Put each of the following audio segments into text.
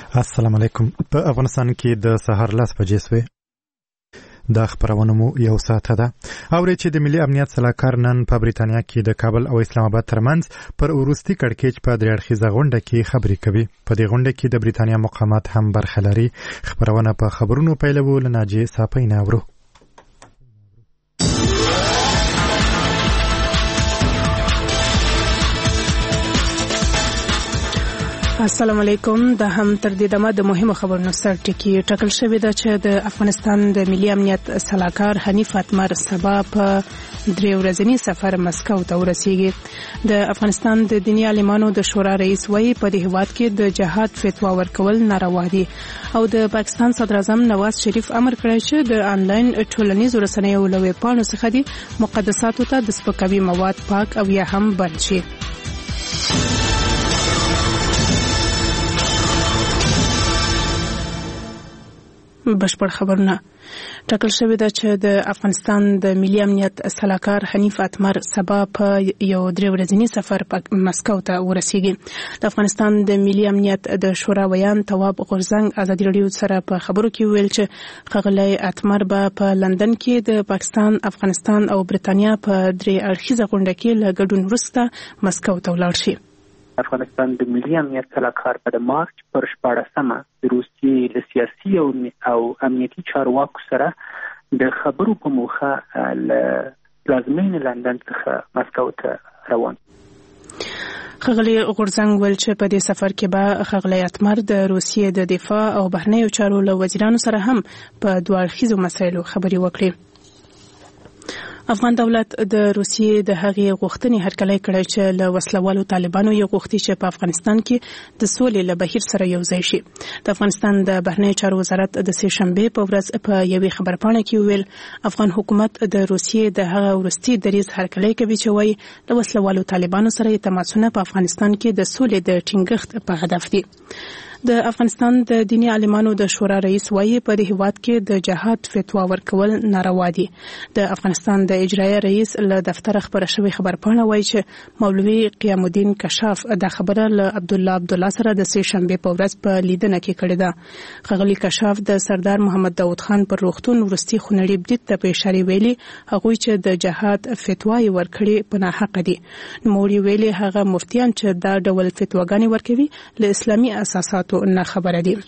السلام علیکم. په افغانستان کې د سهار 10 بجې شوې. دا خبرونه مو یو ساعت ده. اوري چې د ملي امنیت سلاکار نن په بریتانیا کې د کابل او اسلام آباد ترمنځ پر وروستي کړکېچ په درې اړخیزه غونډه کې خبرې کوي. په دې غونډه کې د بریتانیا مقامات هم برخه لري. خبرونه په خبرونو پیلوي لناجي صاپینا ورو. السلام علیکم. د هم تر دې دمه د مهمو خبرونو سر ټکی ټاکل شوی ده چې د افغانستان د ملي امنیت سلاکار حنیف اتمر سبا په 3 ورځنی سفر مسکو ته ورسیږي. د افغانستان د دینی عالمانو د شورا رئیس وایي په دې هیواد کې د جهاد فتوا ورکول ناروا دي او د پاکستان صدر اعظم نواز شریف امر کړی چې د انلاین ټولنیزو رسنیو له ویبپاڼو څخه د مقدساتو ته د سپکاوي مواد پاک او یا هم بند شي. بشپړ خبرونه ټاکل شوی ده چې د افغانستان د ملي امنیت سلاکار حنیف اتمر سبا په یو 3 ورځنی سفر په مسکو ته ورسیږي. د افغانستان د ملي امنیت د شورا ویان تواب غورزنګ ازادي راډیو سره په خبرو کې ویل چې ښاغلی اتمر به په لندن کې د پاکستان، افغانستان او بریتانیا په 3 اړخیزه غونډه کې له ګډون وروسته مسکو ته ولاړ شي. افغانستان د ملي امنیت سلاکار په مارچ پر 14مه د روسیې له سیاسي او امنیتي چارواکو سره د خبرو په موخه له پلازمینې لندن څخه مسکو ته روان. ښاغلی غورزنګ ویل چې په دې سفر کې به ښاغلی اتمر د روسیې د دفاع او بهرنیو چارو له وزیرانو سره هم په 2 اړخیزو مسایلو خبرې وکړي. افغان دولت د روسیې د هغې غوښتنې هرکلی کړی چې له وسلوالو طالبانو یې غوښتي چې په افغانستان کې د سولې له بهیر سره یو ځای شي. د افغانستان د بهرنیو چارو وزارت د سه شنبې په ورځ په یوې خبرپاڼه کې ویل افغان حکومت د روسیې د هغه وروستي دریځ هرکلی کوي چې وایي د وسلوالو طالبانو سره تماسونه په افغانستان کې د سولې د ټینګښت په هدف دي. د افغانستان د دینی عالمانو د شورا رئیس وایي په دې هیواد کې د جهاد فتوا ورکول ناروا دي. د افغانستان د اجرایه رئیس له دفتر خبره شوی خبرپاڼه وایي چې مولوي قیام الدین کشاف د خبره له عبدالله سره د سه شنبې په ورځ په لیدنه کې کړې ده. ښاغلی کشاف د سردار محمد داود خان پر روغتون وروستي خونړي برید ته په اشاره ویلي هغوی چې د جهاد فتوا یې ورکړي په ناحقه دي. نوموړي ویلي هغه مفتیان چې دا ډول فتواګانې ورکوي له اسلامي اساساتو نه خبره دي.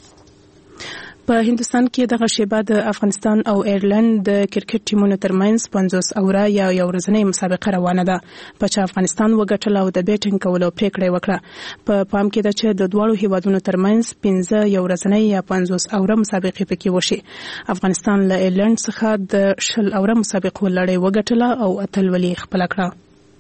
په هندستان کې دغه شیبه د افغانستان او ایرلند د کرکټ ټیمونو ترمنځ 50 اوره یا یو ورځنۍ مسابقه روانه ده. په چې افغانستان وګټل او د بیټینګ کولو پریکړه وکړه. په پام کې ده چې د دوه هیوادونو ترمنځ 15 یو ورځنۍ یا 50 اوره مسابقې پکې وشي. افغانستان له ایرلند څخه د 20 اوره مسابقه لړۍ وګټله او اتلولي خپل کړه.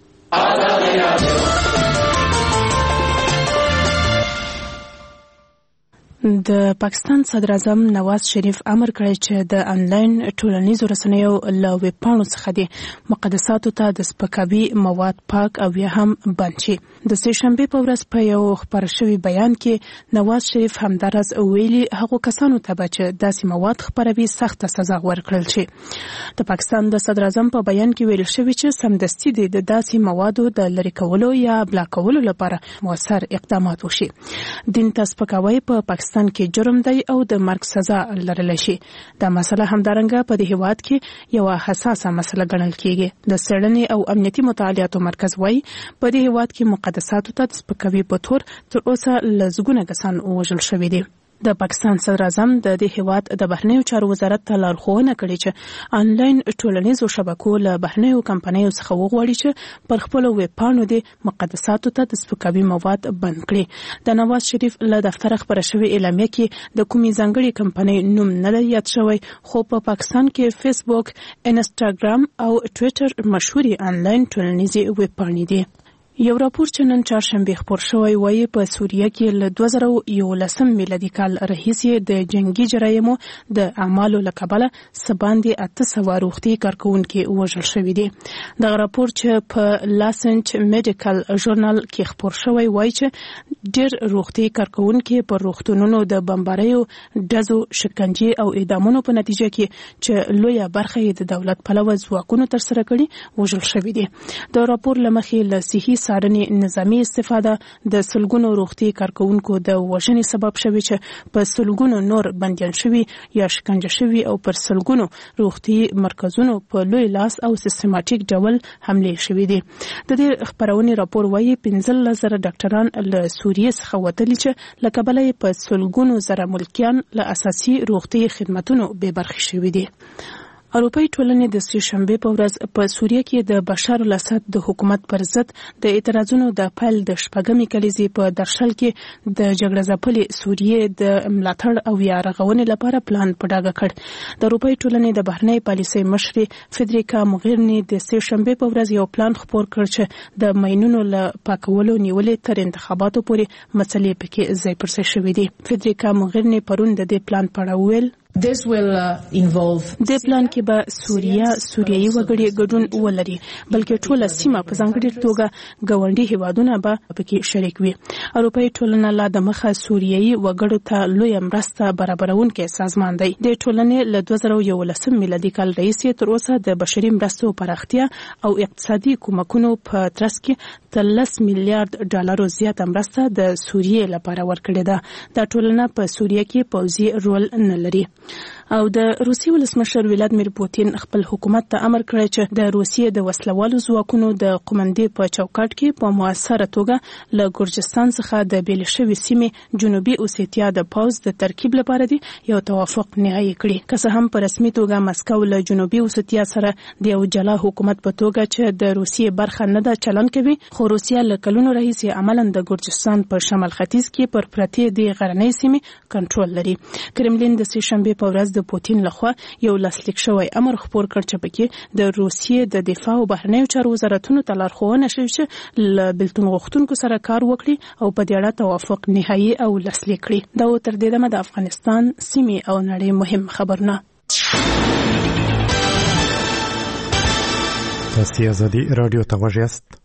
د پاکستان صدر اعظم نواز شریف امر کړی چې د انلاین ټولنیزو رسنیو له ویبپاڼو څخه د مقدساتو ته د سپکاوي مواد پاک او یا هم بند شي. د سه شنبې په ورځ په یو خبر شوی بیان کې نواز شریف همدارس ویلي هغو کسانو ته به چې داسې مواد خپروي سخته سزا ورکړل شي. د پاکستان د صدر اعظم په بیان کې ویل شوی چې سمدستي د داسې موادو د لری کولو یا بلاکولو لپاره موثر اقدامات وشي. دین ته سپکاوی په پاکستان کې جرم دی او د مرګ سزا لرلی شي. دا مسله همدارنګه په دې هیواد کې یو حساسه مسله ګڼل کیږي. د څېړنې او امنیتي مطالعاتو مرکز وایي په دې هیواد کې مقدساتو ته د سپکاوي په تور تر اوسه لزګونه کسان وژل شوي دي. د پاکستان صدر اعظم د دې هیواد د بهرنیو چارو وزارت ته لارښوونه کړې چې انلاین ټولنیزو شبکو له بهرنیو کمپنیو څخه وغواړي چې پر خپلو ویبپاڼو د مقدساتو ته د سپکاوي مواد بند کړي. د نواز شریف له دفتر خبره شوې اعلامیه کې د کومې ځانګړې کمپنۍ نوم نه دی یاد شوی، خو په پاکستان کې فیسبوک، انسټاګرام او ټویټر مشهوري انلاین ټولنیزې ویبپاڼې دي. یو راپور چې نن چهارشنبه خپور شوی وایي په سوریه کې له 2011 میلادي کال راهیسې د جنگي جرایمو د اعمالو له کبله سباندې 800 روغتي کارکونکي وژل شوي دي. دغه راپور چې په لاسنچ میډیکل ژورنال کې خپور شوی وایي چې ډېر روغتي کارکونکي په روغتونونو د بمباریو، ډزو، شکنجې او اعدامونو په نتیجه کې چې لویه برخه یې د دولت پلوه ځواکونو ترسره کړي وژل شوي دي. د راپور له مخې له صحي څارنې نظامی استفاده د سلګونو روغتي کارکونکو د وژنې سبب شوی چې په سلګونو نور بندیان شوی یا شکنجه شوی او پر سلګونو روغتي مرکزونو په لوی لاس او سیستماتیک ډول حمله شوې دي. د دې خبرونې راپور وايي 15,000 ډاکټران له سوریې څخه وتلي چې له کبله په سلګونو زره ملکیان له اساسي روغتي خدماتونو بې برخې شوي دي. اروپایي ټولنې د سې شنبې په ورځ په سوریه کې د بشار الاسد د حکومت پر ضد د اعتراضونو د پیل د شپږمې کلیزې په درشل کې د جګړه ځپلې سوریې د ملاتړ او یا رغونې لپاره پلان په ډاګه کړ. د اروپایي ټولنې د بهرنۍ پالیسۍ مشرې فدریکا موغیرني د سې شنبې په ورځ یو پلان خپور کړ چې د ماینونو له پاکولو نیولې تر انتخاباتو پورې مسلې پکې ځای پر ځای شوې دي. فدریکا موغیرني پرون د دې پلان په اړه وویل This will involve د پلان کې به سوریایي وګړي ګډون ولري بلکې ټوله سیمه په ځانګړي توګه ګاونډي هیوادونه به پکې شریک وي. اروپایي ټولنه لا د مخه سوریایي وګړو ته لوی مرسته برابرونکې سازمان دی. د ټولنې له 2011 میلادي کال راهیسې تر اوسه د بشري مرستو پراختیا او اقتصادي کومکونو په ترڅ کې 13 میلیارډ ډالر زیاته مرسته د سوریې لپاره ورکړې ده. دا ټولنه په سوریه کې پوځي رول نه لري. او د روسي ولسمشر ولادیمیر پوتین خپل حکومت ته امر کړی چې د روسیې د وسلوالو ځواکونو د قومندې په چوکاټ کې په موثره توګه له ګورجستان څخه د بیل شوي سیمې جنوبي اوسیتیا د پوز د ترکیب لپاره دی یو توافق نهایی کړي. که څه هم په رسمي توګه مسکو له جنوبي اوسیتیا سره د یو جلا حکومت په توګه چې د روسیې برخه نه ده چلن کوي، خو روسیا له کلونو راهیسې عملاً د ګورجستان په شمال ختیځ کې پر پرتې د غرنۍ سیمې کنټرول لري. کرملین د سې شنبې په ورځ د پوتین لخوا یو لاسلیک شوی امر خپور کړ چې پکې د روسیې د دفاع او بهرنیو چارو وزارتونو ته لارښوونه شوې چې له بېلتون غوښتونکو سره کار وکړي او په دې اړه توافق نهایی او لاسلیک کړي. دا تر دې دمه د افغانستان سیمې او نړۍ مهم خبرونه. تاسو ازادي رادیو ته غوږ یاست.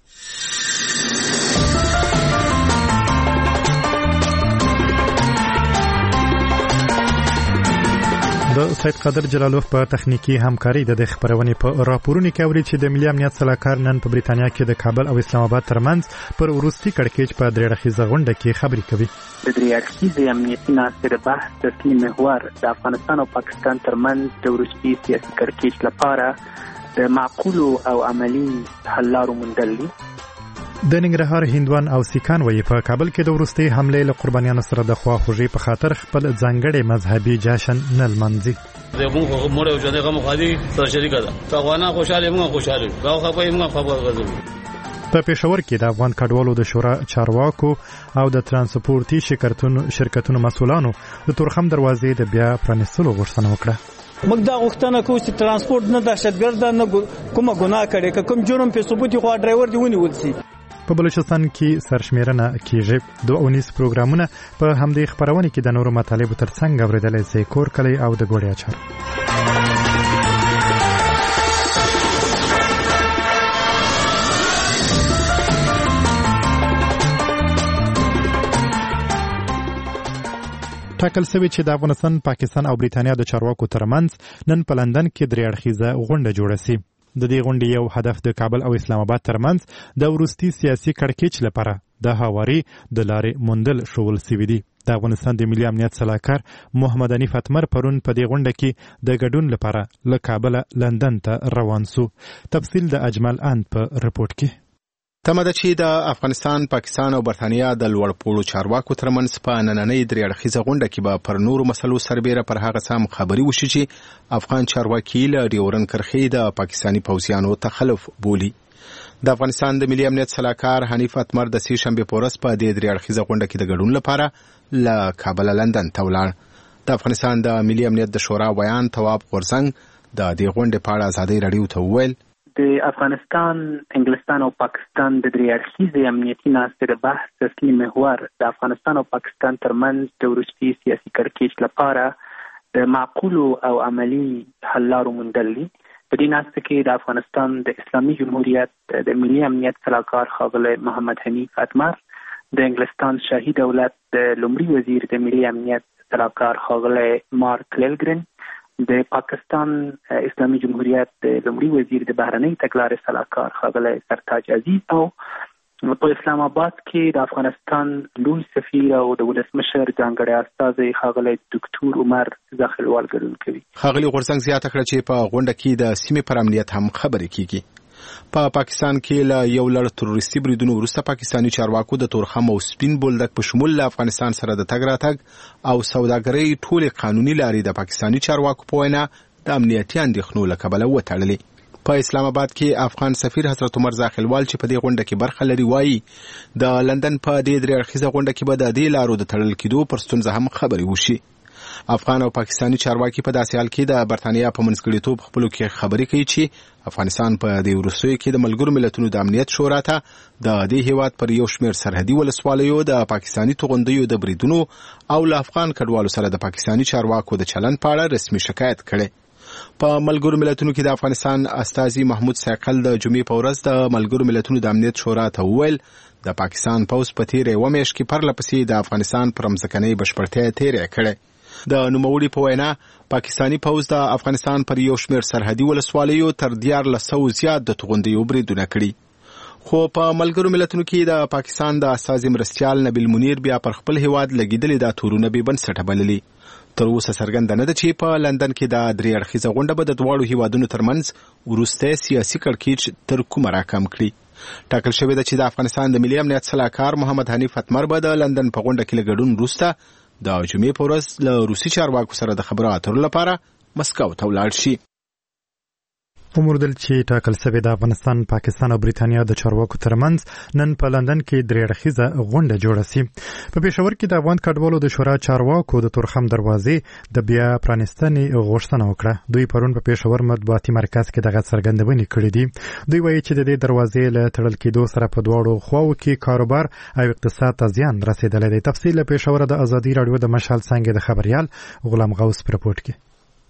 د سید قادر جلالوف په تخنیکی همکاري د خبرونې په راپورونو کې اوري چې د ملي امنیت صلاحکار نن په بریتانیا کې د کابل او اسلام آباد ترمنځ پر وروستي کړکېچ په درې اړخیزه غونډه کې خبرې کوي. د درې اړخیزې امنیتي ناستې د بحث اصلي محور د افغانستان او پاکستان ترمنځ د وروستي سیاسي کړکېچ لپاره د معقولو او عملي حل لارو موندل دي. د ننګرهار هندوان او سیکان وایي په کابل کې د وروستي حملې له قربانیانو سره د خواخوږۍ په خاطر خپل ځانګړی مذهبي جشن نه لمانځي. زموږ مور او جنې غو خالي سره شریکه ده. افغانان خوشاله موږ خوشاله یو خبره موږ خبره. په پېښور کې د افغان کډوالو د شورا چارواکو او د ترانسپورتي شرکتونو مسؤلانو د تورخم دروازې د بیا پرانیستلو غوښتنه وکړه. موږ دا غوښتنه کوو چې ترانسپورت نه دهشتګرد نه کومه ګناه کړي کوم جرم په ثبوت خو ډرایور دی ونیول شي. په بلوچستان کې سرشمیرنه کیږي. 2 پروګرامونه په همدې خبرونه کې د نورو مطالبو ترڅنګ اوریدلای شئ. کور کلی او د ګوړې اچار. ټاکل شوی چې د افغانستان، پاکستان او بریتانیا د چارواکو ترمنځ نن په لندن کې درې اړخیزه غونډه جوړه شي. د دې غونډې یو هدف د کابل او اسلام آباد ترمنځ د وروستي سیاسي کړکېچ لپاره د هواري د لارې موندل شول سوي دي. د افغانستان د ملي امنیت صلاحکار محمد حنیف اتمر پرون په دې غونډه کې د ګډون لپاره له کابل لندن ته روان سو. تفصیل د اجمل اند په رپورت کې. تمه ده چې د افغانستان، پاکستان او برتانیا د لوړپوړو چارواکو ترمنځ په نننۍ درې اړخیزه غونډه کې به پر نورو مسلو سربیره پر هغه سم خبري وشي چې افغان چارواکي له ډیورن کرښې د پاکستاني پوځیانو تخلف بولي. د افغانستان د ملي امنیت صلاحکار حنیف اتمر د سې شنبې په ورځ په دې درې اړخیزه غونډه کې د ګډون لپاره له کابل لندن ته ولاړ. د افغانستان د ملي امنیت د شورا ویان تواب غورځنګ د دې غونډې په اړه ازادي رادیو ته وویل د افغانستان، انګلستان او پاکستان د درې اړخیزې امنیتي ناستې د بحث اصلي محور د افغانستان او پاکستان ترمنځ د وروستي سیاسي کړکېچ لپاره د معقولو او عملي حل لارو موندل دي. په دې ناسته کې د افغانستان د اسلامي جمهوریت د ملي امنیت صلاحکار ښاغلی محمد حنیف اتمر، د انګلستان شاهي دولت د لومړي وزیر د ملي امنیت صلاحکار ښاغلی مارک لیلګرن، د پاکستان اسلامي جمهوریت د لومړي وزیر د بهرنۍ تګلارې صلاحکار ښاغلی سرتاج عزیز او په اسلام آباد کې د افغانستان لوی سفیر او د ولسمشر ځانګړی استازی ښاغلی ډاکټر عمر زاخیلوال ګډون کوي. ښاغلي غورځنګ زیاته کړه چې په غونډه کې د سیمې پر امنیت هم خبرې کیږي. په پاکستان کې له یو لړ تروریستي بریدونو وروسته پاکستاني چارواکو د تورخم او سپین بولدک په شمول له افغانستان سره د تګ راتګ او سوداګرۍ ټولې قانوني لارې د پاکستاني چارواکو په وینا د امنیتي اندېښنو له کبله وتړلې. په اسلام آباد کې افغان سفیر حضرت عمر زاخیلوال چې په دې غونډه کې برخه لري وایي د لندن په دې درې اړخیزه غونډه کې به د دې لارو د تړل کېدو پر ستونزه هم خبرې وشي. افغان او پاکستاني چارواکي په داسې حال کې د برتانیا په منځګړیتوب خپلو کې خبرې کوي چې افغانستان په دې وروستیو کې د ملګرو ملتونو د امنیت شورا ته د دې هیواد پر یو شمېر سرحدي ولسوالیو د پاکستاني توغندیو د بریدونو او له افغان کډوالو سره د پاکستاني چارواکو د چلند په اړه رسمي شکایت کړي. په ملګرو ملتونو کې د افغانستان استازي محمود سایقل د جمعې په ورځ د ملګرو ملتونو د امنیت شورا ته وویل د پاکستان پوځ په تیره یوه میاشت کې پرله پسې د افغانستان پر مځکنۍ بشپړتیا تیره کړې. د نوموړي په وینا پاکستاني پوځ د افغانستان پر یو شمېر سرحدي ولسوالیو تر 1400 زیات د توغندیو بریدونه کړي. خو په ملګرو ملتونو کې د پاکستان د استازي مرستیال نبیل منیر بیا پر خپل هیواد لګیدلې دا تورونه بې بنسټه بللي. تر اوسه څرګنده نه ده چې په لندن کې د درې اړخیزه غونډه به د دواړو هیوادونو ترمنځ وروستی سیاسي کړکېچ تر کومه راکم کړي. ټاکل شوې ده چې د افغانستان د ملي امنیت سلاکار محمد حنیف اتمر به د لندن په غونډه کې له ګډون وروسته د جمعې په ورځ له روسي چارواکو سره د خبرو اترو لپاره مسکو ته ولاړ شي. وموردل چې ټاکل شوې د افغانستان، پاکستان او بریتانیا د چارواکو ترمنځ نن په لندن کې درې اړخیزه غونډه جوړه شي. په پېښور کې د افغان کډوالو د شورا چارواکو د تورخم دروازې د بیا پرانیستنې غوښتنه وکړه. دوی پرون په پېښور مطبوعاتي مرکز کې دغه څرګندونې کړې دي. دوی وایي چې د دې دروازې له تړل کېدو سره په دواړو خواو کې کاروبار او اقتصاد ته زیان رسېدلی دی. تفصیل له پېښوره د ازادي راډیو د مشال څانګې د خبریال غلام غوث په رپورټ کې.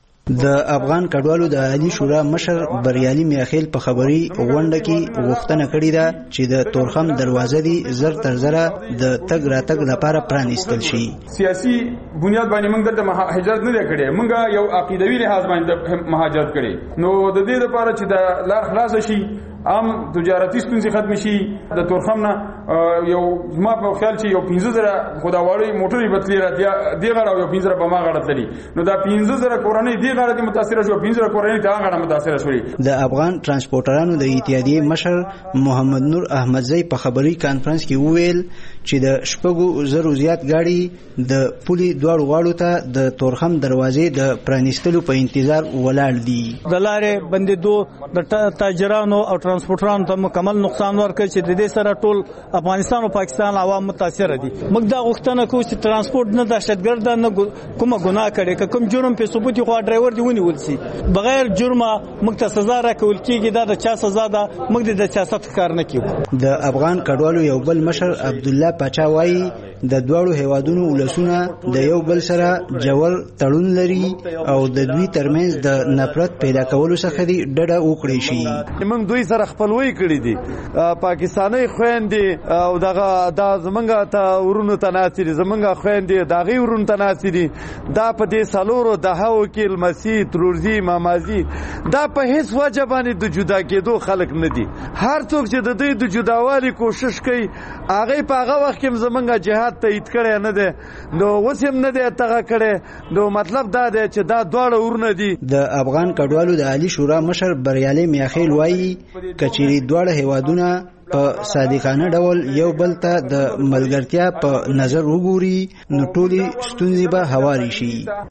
د افغان کډوالو د عالی شورا مشر بریالي میاخیل په خبري غونډه کې غوښتنه کړې ده چې د تورخم دروازه دی زر تر زره د تګ راتګ لپاره پرانیستل شي. سیاسي بنیاد باندې موږ د هجرت نه کړې، موږ یو عقیدوي لحاظ باندې مهاجرت کړې. نو د دې لپاره چې د لار خلاص شي، عام تجارتي ستونزې ختم شي، د تورخم نه یو ما په خیال چې یو 15000 خداوړي موټرې بتلی را دی غړ او یو 15000 په ما غړ تللی. نو دا 15000 کورنۍ دی غړ دي متاثر شو، 15000 کورنۍ دا غړ متاثر شوې. د افغان ترانسپورټرانو د اتحادیې مشر محمد نور احمدزی په خبري کانفرنس کې وویل چې د شپږو زرو زیات گاډي د پولي دواړو غاړو ته د تورخم دروازې د پرانیستلو په انتظار ولاړ دي. د لارې بندیدو د تاجرانو او ترانسپورټرانو ته مکمل نقصان ورکړي چې د دې سره ټول افغانستان او پاکستان عوام متاثر دي. موږ دا غوښتنه کوو چې ترانسپورت نه دهشتګرد نه کومه ګناه کړي، کوم جرم په ثبوت خو ډرایور دی ونیول شي، بغیر جرمه موږ ته سزا راکول کیږي. دا د چا سزا ده، موږ د سیاست کار نه کوو. د افغان کډوالو یو بل مشر عبد الله پاچا وایي د دوړو هیوادونو ولسونه د یو بل سره جوړ تړون لري او د دوی ترمنځ د نفرت پیدا کولو څخه دی ډډه وکړي شي. موږ دوی سره خپلوي کړی دي، پاکستاني خويندې او دغه د زمونږ ته ورونو تناسي، زمونږ خويندې دغه ورونو تناسي دي. دا په دې سالورو د هاو کې المسی ترورزی مامازی دا په هیڅ وجه باندې د جدا کېدو خلک نه دي. هر څوک چې د دې د جداوالي کوشش کوي هغه په هغه وخت کې زمونږ جهاد تایید کړي نه دي، نو وسیم نه دي تغه کړي. نو مطلب دا دی چې دا دواړه ورونه دي. د افغان کډوالو د عالی شورا مشر بریالي میاخیل وایي کچېری دواړه هیوادونه په صادقانه ډول یو بل ته د ملګرتیا په نظر وګوري نو ټولې ستونزې به هواري شي.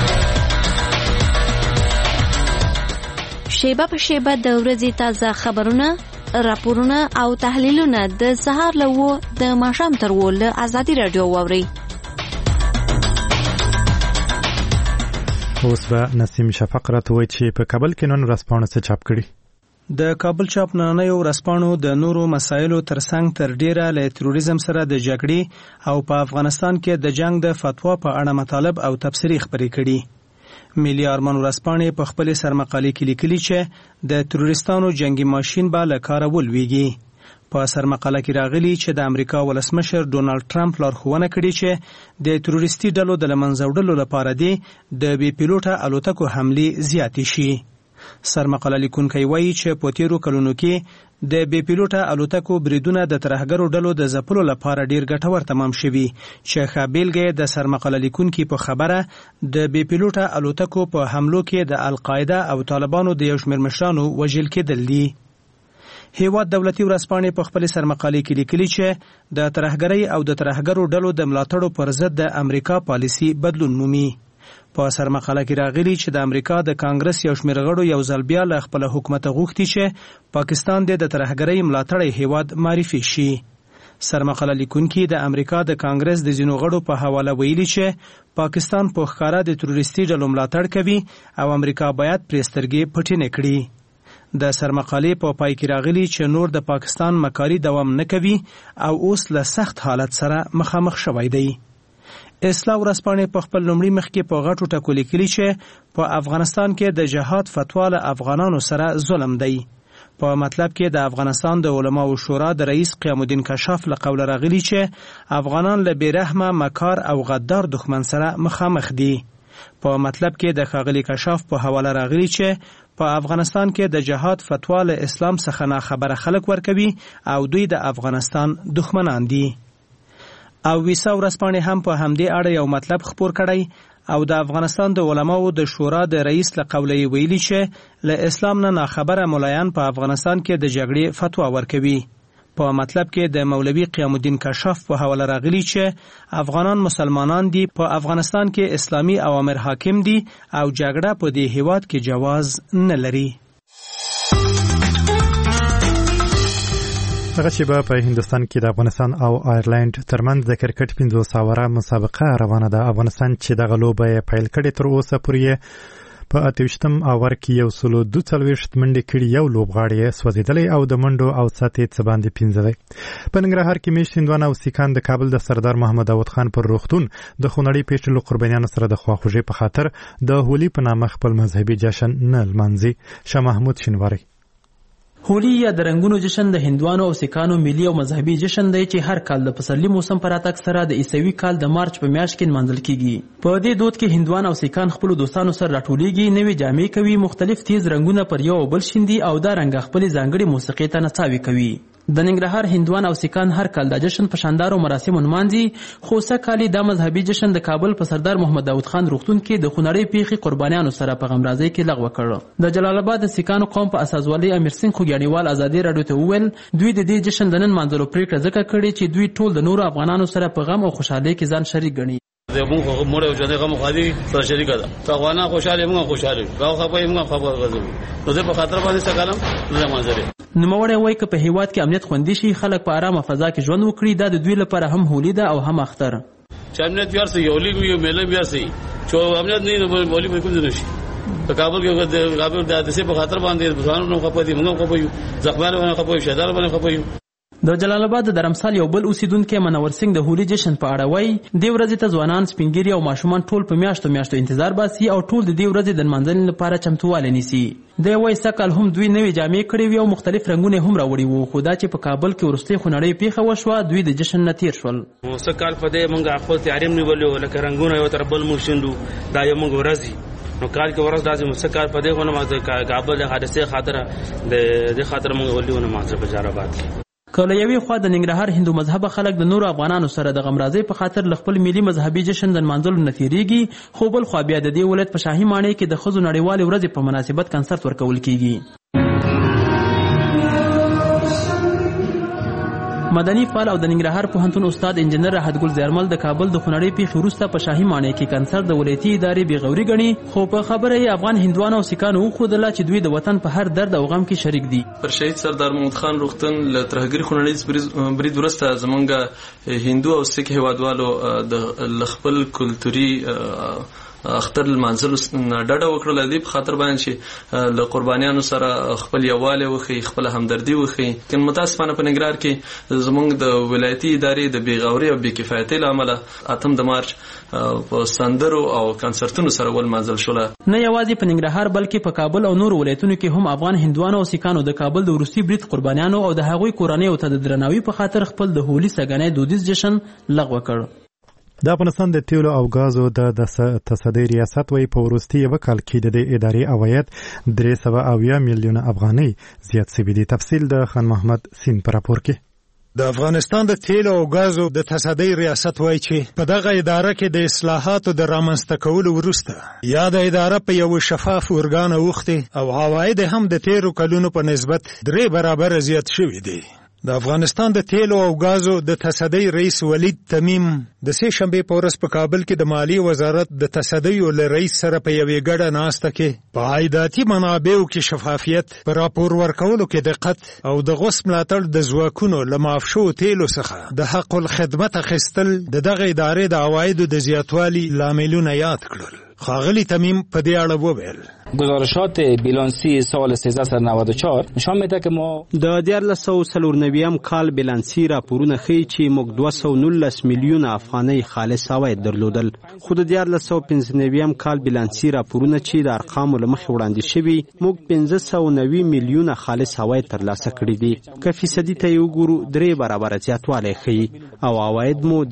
شیبه په شیبه د ورځې تازه خبرونه، راپورونه او تحلیلونه د سهار له د ماښام تر له ازادي راډیو واوري. اوس به نسیم شفق راته چې په کابل کې نن ورځپاڼه څه چاپ کړي. د کابل چاپ نننیو ورځپاڼو د نورو مسایلو ترڅنګ تر ډیره له تروریزم سره د جګړې او په افغانستان کې د جنگ د فتوا په اړه مطالب او تبصرې خپرې کړي. ملي ارمان ورځپاڼې په خپل سرمقالې کې لیکلي چې د تروریستانو جنگي ماشین به له کاره ولویږي. په سرمقاله کې راغلي چې د امریکا ولسمشر ډونالد ټرمپ لارښوونه کړې چې د تروریستي ډلو د له منځه وړلو لپاره د بې پیلوټه الوتکو حملې زیاتې شي. سرمقاله لیکونکی وایي چې په تیرو کلونو کې د بې پیلوټه الوتکو بریدونه د ترهګرو ډلو د ځپلو لپاره ډیر ګټور تمام شوي چې ښه بیلګه د سرمقاله لیکونکي په خبره د بې پیلوټه الوتکو په حملو کې د القاعده او طالبانو د یو شمېر مشرانو وژل کېدل دي. هیواد دولتي ورځپاڼې په خپل سرمقالې کې لیکلي چې د ترهګرۍ او د ترهګرو ډلو د ملاتړو پر ضد د امریکا پالیسي بدلون مومي. په سرمقاله کې راغلي چې د امریکا د کانګرس یو شمېر غړو یو ځل بیا له خپل حکومت غوښتي چې پاکستان د ترهګرۍ ملاتړی هیواد معرفي شي. سرمقاله لیکونکي د امریکا د کانګرس د ځینو غړو په حواله ویلي چې پاکستان په ښکاره د تروریستي ډلو ملاتړ کوي او امریکا باید پرې سترګې پټې نه کړي. د سرمقالې په پای کې راغلي چې نور د پاکستان مکاري دوام نه کوي او اوس له سخت حالت سره مخامخ شوی دی. اصلاح ورځپاڼې په خپل لومړي مخ کې په غټو ټکو لیکلي چې په افغانستان کې د جهاد فتوا له افغانانو سره ظلم دی. په مطلب کې د افغانستان د علماو شورا د رئیس قیام الدین کشاف له قوله راغلي چې افغانان له بېرحمه مکار او غدار دښمن سره مخامخ دي. په مطلب کې د ښاغلي کشاف په حواله راغلي چې په افغانستان کې د جهاد فتوا له اسلام څخه ناخبره خلک ورکوي او دوی د افغانستان دښمنان دي. او ویسا ورځپاڼې هم په همدې اړه یو مطلب خپور کړی او د افغانستان د علماو د شورا د رئیس له قوله ویلي چې له اسلام نه ناخبره ملایان په افغانستان کې د جګړې فتوا ورکوي. په مطلب کې د مولوي قیام الدین کشاف په حواله راغلي چې افغانان مسلمانان دي، په افغانستان کې اسلامي اوامر حاکم دي او جګړه په دې هیواد کې جواز نه لري. دغه شیبه په هندستان کې د افغانستان او آیرلند ترمنځ د کرکټ 500 اوره مسابقه روانه ده. افغانستان چې دغه لوبه یې پیل کړې تر اوسه پورې په 28م اوور کې 142 منډې کړي، یو لوبغاړی یې سوځېدلی او د منډو او سطحې څه باندې 15 دی. په ننګرهار کې میشت هندوانه او سیکان د کابل د سردار محمد داود خان پر روغتون د خونړۍ پیښو قربانیانو سره د خواخوږۍ په خاطر د هولي په نامه خپل مذهبي جشن نه لمانځي. شاه محمود شینواری. هولی یا د رنگونو جشن د هندوانو او سیکانو ملي او مذهبي جشن دی چې هر کال د پسرلي موسم پر راتګ سره د عیسوي کال د مارچ په میاشت کې نمانځل کیږي. په دې دود کې هندوان او سیکان خپل دوستانو سره راټولیږي، نوې جامې کوي، مختلف تیز رنگونه پر یو بل شیندي او دا رنګ خپل ځانګړي موسیقي ته نڅاوي کوي. د ننګرهار هندوان او سیکان هر کال د جشن په شاندارو مراسمو نمانځي، خو سکه‌کالي دا مذهبي جشن د کابل په سردار محمد داود خان روغتون کې د خونړۍ پیښې قربانیانو سره په غمرازۍ کې لغوه کړ. د جلال آباد د سیکانو قوم په اساسوالي امیر سنگ خوګیاڼیوال ازادي راډیو ته وویل دوی د دې جشن د نن مانځلو پریکړه ځکه کړې چې دوی ټول د نورو افغانانو سره په غم او خوشحالۍ کې ځان شریک ګڼي. زموږ مور او جنې غم خالي سره شریک ده. افغانان خوشاله موږ خوشاله، راو خپای موږ خبر غوځو. نو زه په خاطر باندې سکالم نه منځري. نوموړی وایي که په هیواد کې امنیت خوندي شي، خلک په آرامه فضا کې ژوند وکړي، دا د دوی لپاره هم هولي ده او هم اختر. چې امنیت بیا سي هولي وي میله بیا سي چې امنیت نه نو هولي به کوم نشي. په کابل کې د کابل د دسه په خاطر باندې ځوانانو نو خپې دي، موږ خپې ځخمانه باندې خپې شهدار باندې خپې. د جلال آباد د درمسال یو بل اوسیدونکو منور سنگ د هولي جشن په اړه وایي د ورځې ته ځوانان سپینګری او ماشومان ټول په میاشتو انتظار باسي او ټول د دې ورځې د منځل لپاره چمتواله نیسي. د وای سکل هم دوی نوې جامې کړې وي او مختلف رنگونه هم راوړي وو، خو دا چې په کابل کې ورستي خونړۍ پیښه وشوه دوی د جشن نه تیر شول. سکل په دې مونږه خپل تیاریم نیولې لکه رنگونه یو تر بل مو شندو دا یو مونږ ورځي نو کال کې ورځ داسې مسکار په دې غونه ما د کابل د حادثه خاطر د خاطر مونږ ولونه ما سره په جار آباد کې کله یوې خوا د ننګرهار هندو مذهب خلک د نورو افغانانو سره د غمرازۍ په خاطر خپل ملي مذهبي جشن د منځلو نه تیریږي، خو بل خوا بیا د دې ولایت په شاهي ماڼۍ کې د ښځو نړیوالې ورځې په مناسبت کنسرت ورکول کیږي. مدني فعال او د ننګرهار پوهنتون استاد انجنیر راحت ګل زیرمل د کابل د خونړۍ پیښې وروسته په شاهي ماڼۍ کې کنسرت د ولایتي ادارې بېغوري ګڼي، خو په خبره یې افغان هندوانو او سیکانو وښودله چې دوی د وطن په هر درد او غم کې شریک دي. پر شهید سردار محمد خان روغتون له ترهګري خونړۍ برید وروسته زمونږ هندو او سیک هیوادوالو د خپل کلتوري اختر المنزل ډډه وکړه د دې په خاطر باندې چې له قربانیانو سره خپل یووالی وښي، خپل همدردي وښي. که متاسفانه په ننګرهار کې زموږ د ولایتي ادارې د بېغورۍ او بې کفایتۍ له امله 8 د مارچ په سندرو او کنسرتونو سره ولمانځل شوله. نه یوازې په ننګرهار بلکې په کابل او نورو ولایتونو کې هم افغان هندوانو او سیکانو د کابل د وروستي برید قربانیانو او د هغوی کورنیو ته د درناوي په خاطر خپل د هولي سګنۍ دودیز جشن لغوه کړ. د افغانستان د تیلو او غازو د تصدۍ ریاست وایي په وروستي یوه کال کې د دې ادارې عواید 370 میلیونه افغانۍ زیات شوي دي. تفصیل د خان محمد سین په راپور کې. د افغانستان د تیلو او غازو د تصدۍ ریاست وایي چې په دغه اداره کې د اصلاحاتو د رامنځته کولو وروسته یا د اداره په یو شفاف ارګان اوښتې او عواید هم د تیرو کلونو په نسبت 3 برابره زیات شوي دي. د افغانستان د تیلو او غازو د تصدۍ رئیس ولید تمیم د سه شنبه په ورځ په کابل کې د مالی وزارت د تصدۍ له رئیس سره په یوې ګډه ناسته کې په عایداتي منابعو کې شفافیت، په راپور ورکولو کې دقت او د غوس ملاتړ د ځواکونو له معاف شوو تیلو څخه د حق الخدمت اخیستل د دغه ادارې د عوایدو د زیاتوالي لاملونه یاد کړل. ښاغلي تمیم په دې اړه وویل: گزارشات بیلانسی سال 1394 نشان میده که ما د 1494 کال بیلانسی راپورونه ښیي چې موږ 219 میلیونه افغانۍ خالص عواید درلودل، خو د 1495 کال بیلانسی راپورونه چې د ارقامو له مخې وړاندې شوي موږ 590 میلیونه خالص عواید ترلاسه کړي دي. که فیصدي ته یې وګورو 3 برابره زیاتوالی ښیي او عواید مو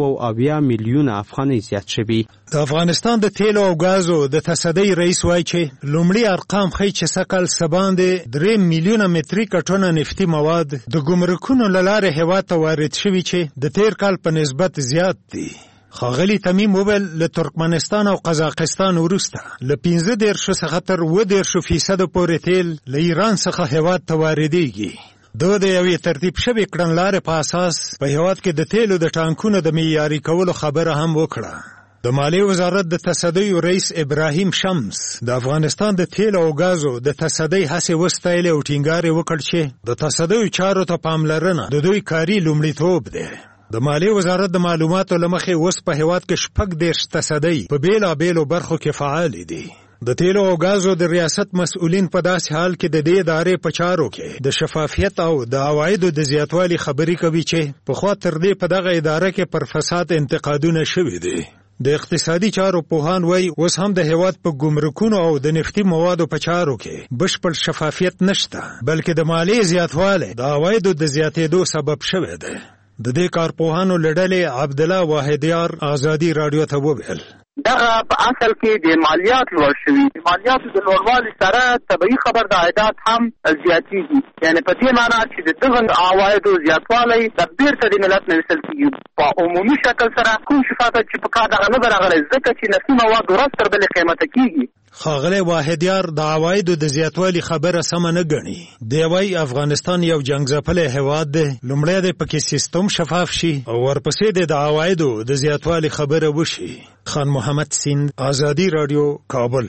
370 میلیونه افغانۍ زیات شوي. د افغانستان د تیلو او غازو د تصدۍ رئیس وایي چې لومړی ارقام ښیي چې سږ کال څه باندې 3 میلیونه متریکه ټنه نفتي مواد د ګمرکونو له لارې هېواد ته وارد شوي چې د تیر کال په نسبت زیات دي. ښاغلي تمیم وویل له ترکمنستان او قزاقستان وروسته له 15 څخه تر 20% پورې تیل له ایران څخه هېواد ته واردېږي. د یوې ترتیب شوې کړنلارې په اساس په هېواد کې د تیلو د ټانکونو د معیاري کولو خبره هم وکړه. د مالی وزارت د تصدۍ رئیس ابراهیم شمس د افغانستان د تیلو او غازو د تصدۍ هڅې وستایلې او ټینګار یې وکړ چې د تصدۍ چارو ته پاملرنه د دوی کاري لومړیتوب دی. د مالی وزارت د معلوماتو له مخې اوس په هېواد کې 14 تصدۍ په بېلابېلو برخو کې فعال دي. د تیلو او غازو د ریاست مسؤلین په داسې حال کې د دې ادارې په چارو کې د شفافیت او د عوایدو د زیاتوالي خبرې کوي چې پخوا تر دې په دغه اداره کې پر فساد انتقادونه شوي دي. د اقتصادي چارو پوهان وایي اوس هم د هېواد په ګمرکونو او د نفتي موادو په چارو کې بشپړ شفافیت نشته، بلکې د مالی زیاتوالی د عوایدو د زیاتېدو سبب شوی دی. د دې کارپوهانو له ډلې عبدالله واحدیار ازادي راډیو ته وویل: دغه په اصل کې د مالیات لوړ شوي، د مالیاتو د لوړوالي سره طبیعي خبر د عایدات هم زیاتېږي. یعنې په دې معنا چې د دغه عوایدو زیاتوالی د بیرته د ملت نه ویستل کېږي. په عمومي شکل سره کوم شفافیت چې په کار دغه نه ده راغلی، ځکه چې نفتي مواد ورځ تر بلې قیمته کېږي. ښاغلی واحدیار د عوایدو د زیاتوالي خبره سمه نه ګڼي. دی وایي افغانستان یو جنګ ځپلی هېواد دی، لومړی دی پکې سیستم شفاف شي او ورپسې دی د عوایدو د زیاتوالي خبره وشي. خان محمد سیند، ازادي راډیو، کابل.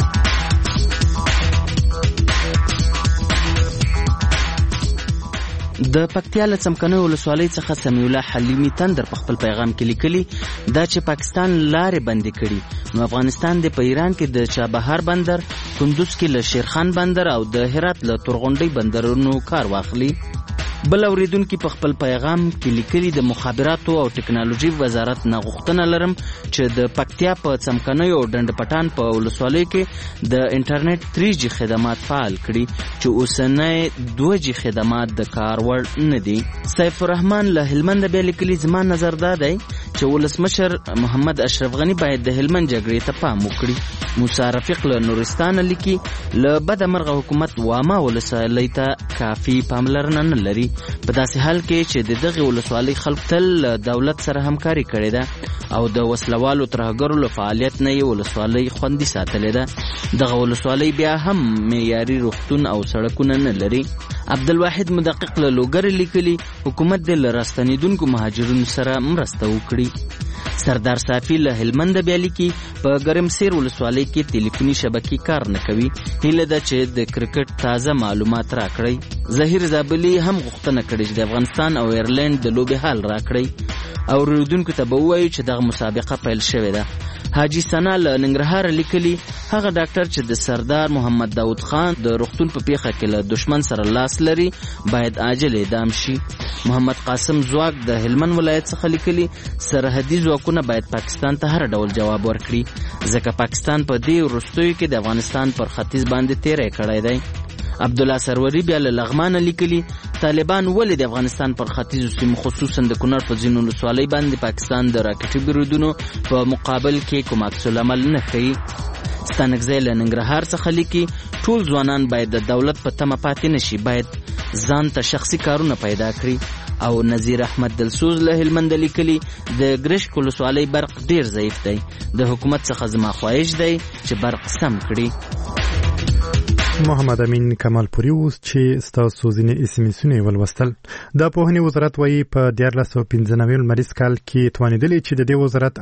د پکتیا له څمکنیو ولسوالۍ څخه سمیع الله حلیمي تندر په خپل پیغام کې لیکلي دا چې پاکستان لارې بندې کړي نو افغانستان د په ایران کې د چابهار بندر، کندوز کې له شیرخان بندر او د هرات له تورغونډۍ بندرونو کار واخلي. بل اوریدونکي په خپل پیغام کې لیکلي د مخابراتو او ټکنالوژي وزارت نه غوښتنه لرم چې د پکتیا په څمکنیو او ډنډ پټان په ولسوالیو کې د انټرنیټ 3G خدمات فعال کړي چې اوسنۍ 2G خدمات د کار وړ نه دي. سیف الرحمن له هلمند بیا لیکلي زما نظر دا دی چې ولسمشر محمد اشرف غنی باید د هلمند جګړې ته پام وکړي. موسی رفیق له نورستان لیکي له بده مرغه حکومت واما ولسوالۍ ته کافي پاملرنه نه لري په داسې حال کې چې د دغه ولسوالۍ خلک تل دولت سره همکاري کړې ده او د وسلوالو ترهګرو له فعالیت نه یې ولسوالۍ خوندي ساتلې ده. دغه ولسوالۍ بیا هم معیاري روغتون او سړکونه نه لري. عبدالواحد مدقق له لوګر لیکلي حکومت د له راستنېدونکو مهاجرینو سره مرسته وکړي. سردار صافي له هلمند بیا لیکي په ګرمسیر ولسوالۍ کې ټلیفوني شبکې کار نه کوي، هیله ده چې د کرکټ تازه معلومات راکړئ. ظهیر زابلي هم غوښتنه کړې چې د افغانستان او ایرلینډ د لوبې حال راکړئ او اوریدونکو ته به ووایو چې دغه مسابقه پیل شوې ده. حاجی ثنا له ننګرهار لیکلي هغه ډاکټر چې د سردار محمد داود خان د روغتون په پیښه کې له دشمن سره لاس لري باید عاجل اعدام شي. محمد قاسم زواک د هلمند ولایت څخه لیکلي سرحدي ځواکونه باید پاکستان ته هر ډول جواب ورکړي ځکه پاکستان په دې وروستیو کې د افغانستان پر ختیځ باندې تیری کړی دی. عبدالله سروری بیا له لغمانه لیکلي طالبان ولې د افغانستان پر ختیځو سیمو خصوصا د کونړ په ځینو ولسوالۍ باندې پاکستان د راکټي بریدونو په مقابل کې کوم عکس العمل نه کوي. ستانکزی له ننګرهار څخه لیکي ټول ځوانان باید د دولت په تمه پاتې نشي، باید ځان ته شخصي کارونه پیدا کړي. او نذیر احمد دلسوز له هلمند لیکلي د ګرشک ولسوالۍ برق ډیر ضعیف دی، د حکومت څخه زما خواهش دی چې برق سم کړي. محمد امین کمالپوري اوس چې ستاسو ځینې SMS-ونه ولوستل. د پوهنې وزارت وایي په 1495 لمریز کال کې توانیدلی چې د دې وزارت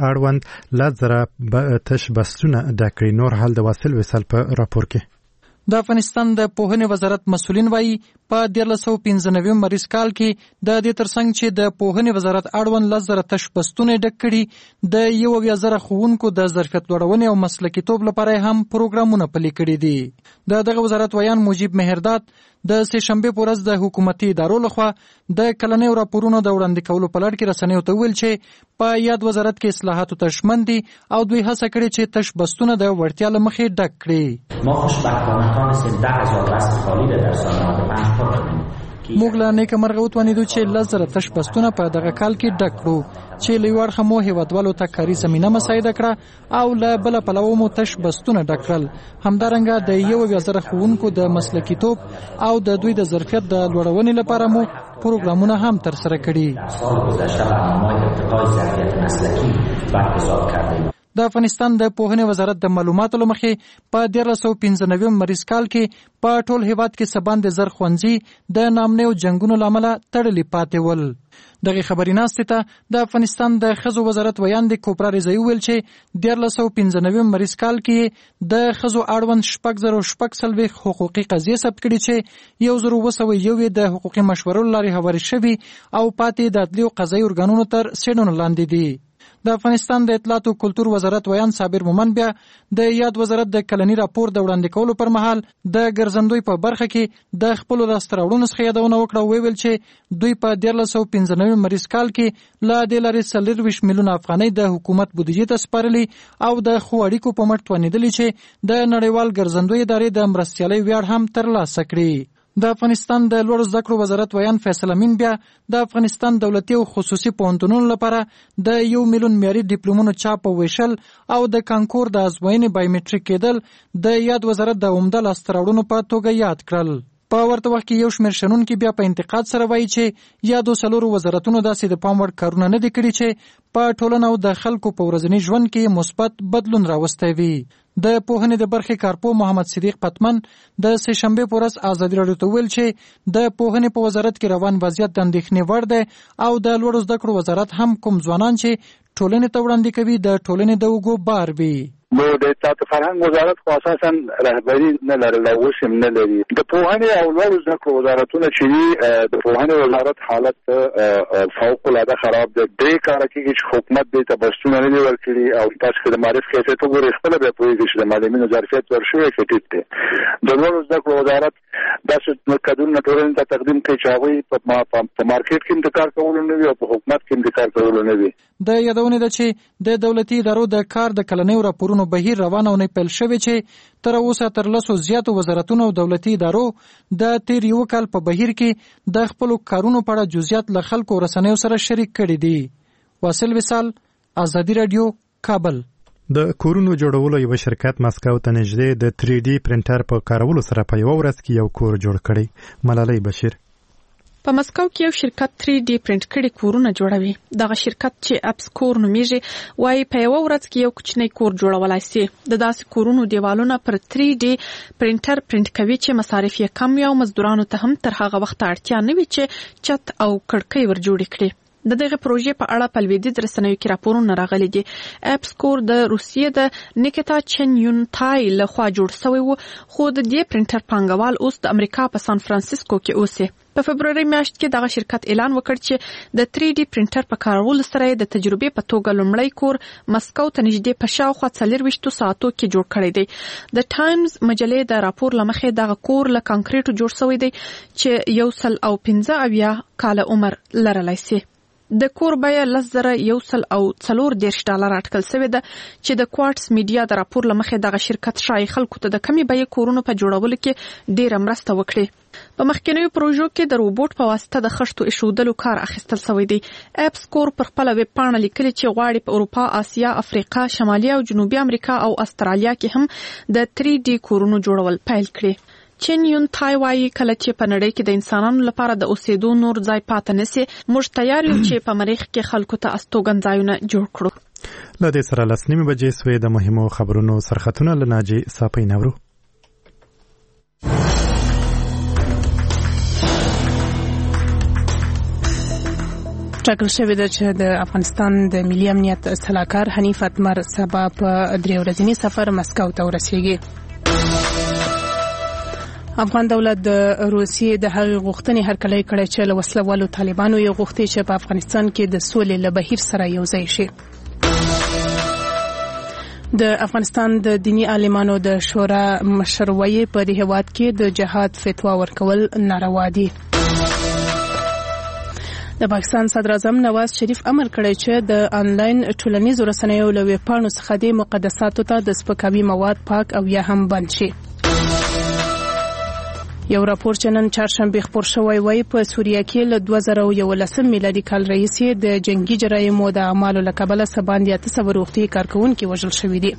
اړوند 10,000 تش بسونه ډک کړي. نور حال د واصل وصال په راپور کې. د افغانستان د پوهنې وزارت مسؤلین وایي په 1495 مریض کال کې د دې ترڅنګ چې د پوهنې وزارت اړوند 10,000 تش بستونه ډک کړي، د 1,000 ښوونکو د ظرفیت لوړونې او مسلکیتوب لپاره هم پروګرامونه پلي کړي دي. دغه وزارت ویان مجیب مهرداد د سه شنبه په ورځ د حکومتي ادارو لخوا د کلنیو راپورونو د وړاندې کولو په لړ کې رسنیو ته ویل چې په یاد وزارت کې اصلاحاتو ته ژمن دي او دوی هڅه کړې چې تش بستونه د وړتیا له مخې ډک کړي. ما خوشبختانه تانستیم 10,000 بست خالی را در سال 95 پر کنیم. موږ له نیکه مرغه وتوانیدو چې 10,000 تش بستونه په دغه کال کې ډک کړو چې له یو اړخه مو هیوادوالو ته کاري زمینه مساعده کړه او له بل پلوه مو تش بستونه ډک کړل. همدارنګه د 1,000 ښوونکو د مسلکیتوب او د دوی د ظرفیت د لوړونې لپاره مو پروګرامونه هم ترسره کړي. سال گذشته برنامه‌های ارتقای ظرفیت مسلکی برگزار کردیم. د افغانستان د پوهنې وزارت د معلوماتو له مخې په 1495 مریض کال کې په ټول هیواد کې سباندې زر ښوونځي د نامنیو جنگونو له امله تړلي پاتې ول. دغه خبري ناستې ته د افغانستان د ښځو وزارت ویان د کوپرا رضایي ویل چې 1495 مریض کال کې د ښځو اړوند 6,040 حقوقي قضیې ثبت کړي چې 1,201 د حقوقي مشورو لارې هواري شوي او پاتې د عدلي او قضایي ارګانونو تر څېړنو لاندې دي. د افغانستان د اطلاعات او کلتور وزارت ویان صابر مومن بیا د یاد وزارت د کلنی راپور د وړاندې کولو پر مهال د ګرځندوی په برخه کې د خپل راستراوړونو څخه یادونه وکړه او ویل چې دوی په 1495 مریض کال کې لا د لارې 40 میلیون افغانۍ د حکومت بودیجې ته سپارلي او د خو اړیکو په مټ توانیدلی چې د نړیوال ګرځندوی ادارې د مرستیالۍ ویاړ هم ترلاسه کړي. د افغانستان د لوړو زده کړو وزارت ویان فیصل امین بیا د افغانستان دولتي او خصوصي پوهنتونونو لپاره د 1 میلیون معیاري ډیپلومونو چاپ او ویشل او د کانکور د ازموینې بایومټریک کېدل د یاد وزارت د عمده لاسته راوړنو په توګه یاد کړل. په ورته وخت کې یو شمېر شنونکي بیا په انتقاد سره وایي چې یادو څلورو وزارتونو داسې د پام وړ کارونه نه دي کړي چې په ټولنه او د خلکو په ورځني ژوند کې مثبت بدلون راوستی وي. د پوهنې د برخې کارپو محمد صدیق پتمن د سه شنبه په ورځ ازادي راډیو ته ویل چې د پوهنې په وزارت کې روان وضعیت د اندېښنې وړ دی او د لوړو زده کړو وزارت هم کوم ځوانان چې ټولنې ته وړاندې کوي د ټولنې د اوږو بار وي. نو د اطلاعات فرهنګ وزارت خو اساسا رهبري نه لري، اوس هم نه لري. د پوهنې او لوړو زده کړو وزارتونه چې د پوهنې وزارت حالت فوق العاده خراب دی. دې کار کې چې حکومت دې ته بسونه نه ورکړي او تاسو د معرف کیفیت وګورئ، خپل به پوهیږئ چې د معلمینو ظرفیت ورشوي کې ټیټ دی. د لوړو زده کړو وزارت داسې کډونه ټولنې ته تقدیم کوي چې هغوی په مارکیټ کې د کار کولو نه وي او په حکومت کې د کار کولو نه وي. د یادونه ده چې د دولتي ادارو د کار د کلنیو راپورونو بهیر روان او نه پیل شوی چې تر اوسه تر 100 زیاتو وزارتونو او دولتي ادارو د تیر یو کال په بهیر کې د خپل کارونو په اړه جزئیات له خلکو رسنیو سره شریک کړي دي. واصل وصال، ازادي رادیو، کابل. د کورونو جوړولو یو شرکت مسکو ته نږدې د 3D پرنټر په کارولو سره په یو ورځ کې یو کور جوړ کړی. ملالۍ بشیر په مسکو کې یو شرکت 3D پرنټ کړي کورونه جوړوي. دغه شرکت چې اپس کور نومیږي وايي په یو ورځ کې یو کوچنی کور جوړولای شي. د داسې کورونو دیوالونه پر 3D پرنټر پرنټ کوي چې مصارف یې کم وي او مزدورانو ته هم تر هغه وخت اړتیا نه وي چې چت او کړکۍ ور جوړ کړي. د دغه پروژې په اړه په لویدیځ رسنیو کې راپورونه راغلي دي. اپس کور د روسیې د نیکتا چن یون تای له خوا جوړ شوی و، خو د دې پرنټر پانګوال اوس د امریکا په سان فرانسیسکو کې اوسي. په فبروري میاشت کې دغه شرکت اعلان وکړ چې د 3D پرنټر په کارولو سره د تجربې په توګه لومړی کور مسکو ته نږدې په شاوخوا 24 ساعتو کې جوړ کړی دی. د ټایمز مجلې د راپور لمخې دغه کور له کانکریټو جوړ شوی دی چې 115 کال عمر لرلی شي. د کور بیه $1,140 اټکل شوې ده چې د کوارټس میډیا د راپور لمخې دغه شرکت شای خلکو ته د کمی بیه کورونو په جوړولو کې ډېره مرسته وکړي. په مخکینیو پروژو کې د روبوټ په واسطه د خښتو ایښودلو کار اخیستل شوی دی. اپ سکور پر خپل ویب پاڼه لیکلي چې غواړي په اروپا، آسیا، افریقا، شمالي او جنوبي امریکا او استرالیا کې هم د 3D کورونو جوړول پیل کړي. چین یون تای وایي کله چې په نړۍ کې د انسانانو لپاره د اوسېدو نور ځای پاتې نشي، موږ تیار یو چې په مریخ کې خلکو ته استوګنځایونه جوړ کړو. له دې سره 9:30 بجې سوې د مهمو خبرونو سرخطونه له ناجي صافۍ نورو. ټاکل شوې ده چې د افغانستان د ملي امنیت سلاکار حنیف اتمر سبا په 3 ورځني سفر مسکو ته ورسیږي. افغان دولت د روسیې د هغې غوښتنې هرکلی کړی چې له وسلوالو طالبانو یې غوښتي چې په افغانستان کې د سولې له بهیر سره یوځای شي. د افغانستان د دینی عالمانو د شورا مشر وایي په دې هېواد کې د جهاد فتوا ورکول ناروا دي. د پاکستان صدر اعظم نواز شریف امر کړی چې د آنلاین ټولنیزو رسنیو له ویبپاڼو څخه د مقدساتو ته د سپکاوي مواد پاک او یا هم بند شي. یو راپور چې نن چهارشنبه خپور شوی وایي په سوریه کې له 2011 میلادي کال راهیسې د جنگي جرایمو د اعمالو له کبله سباندې 800 روغتي کارکونکي وژل شوي دي.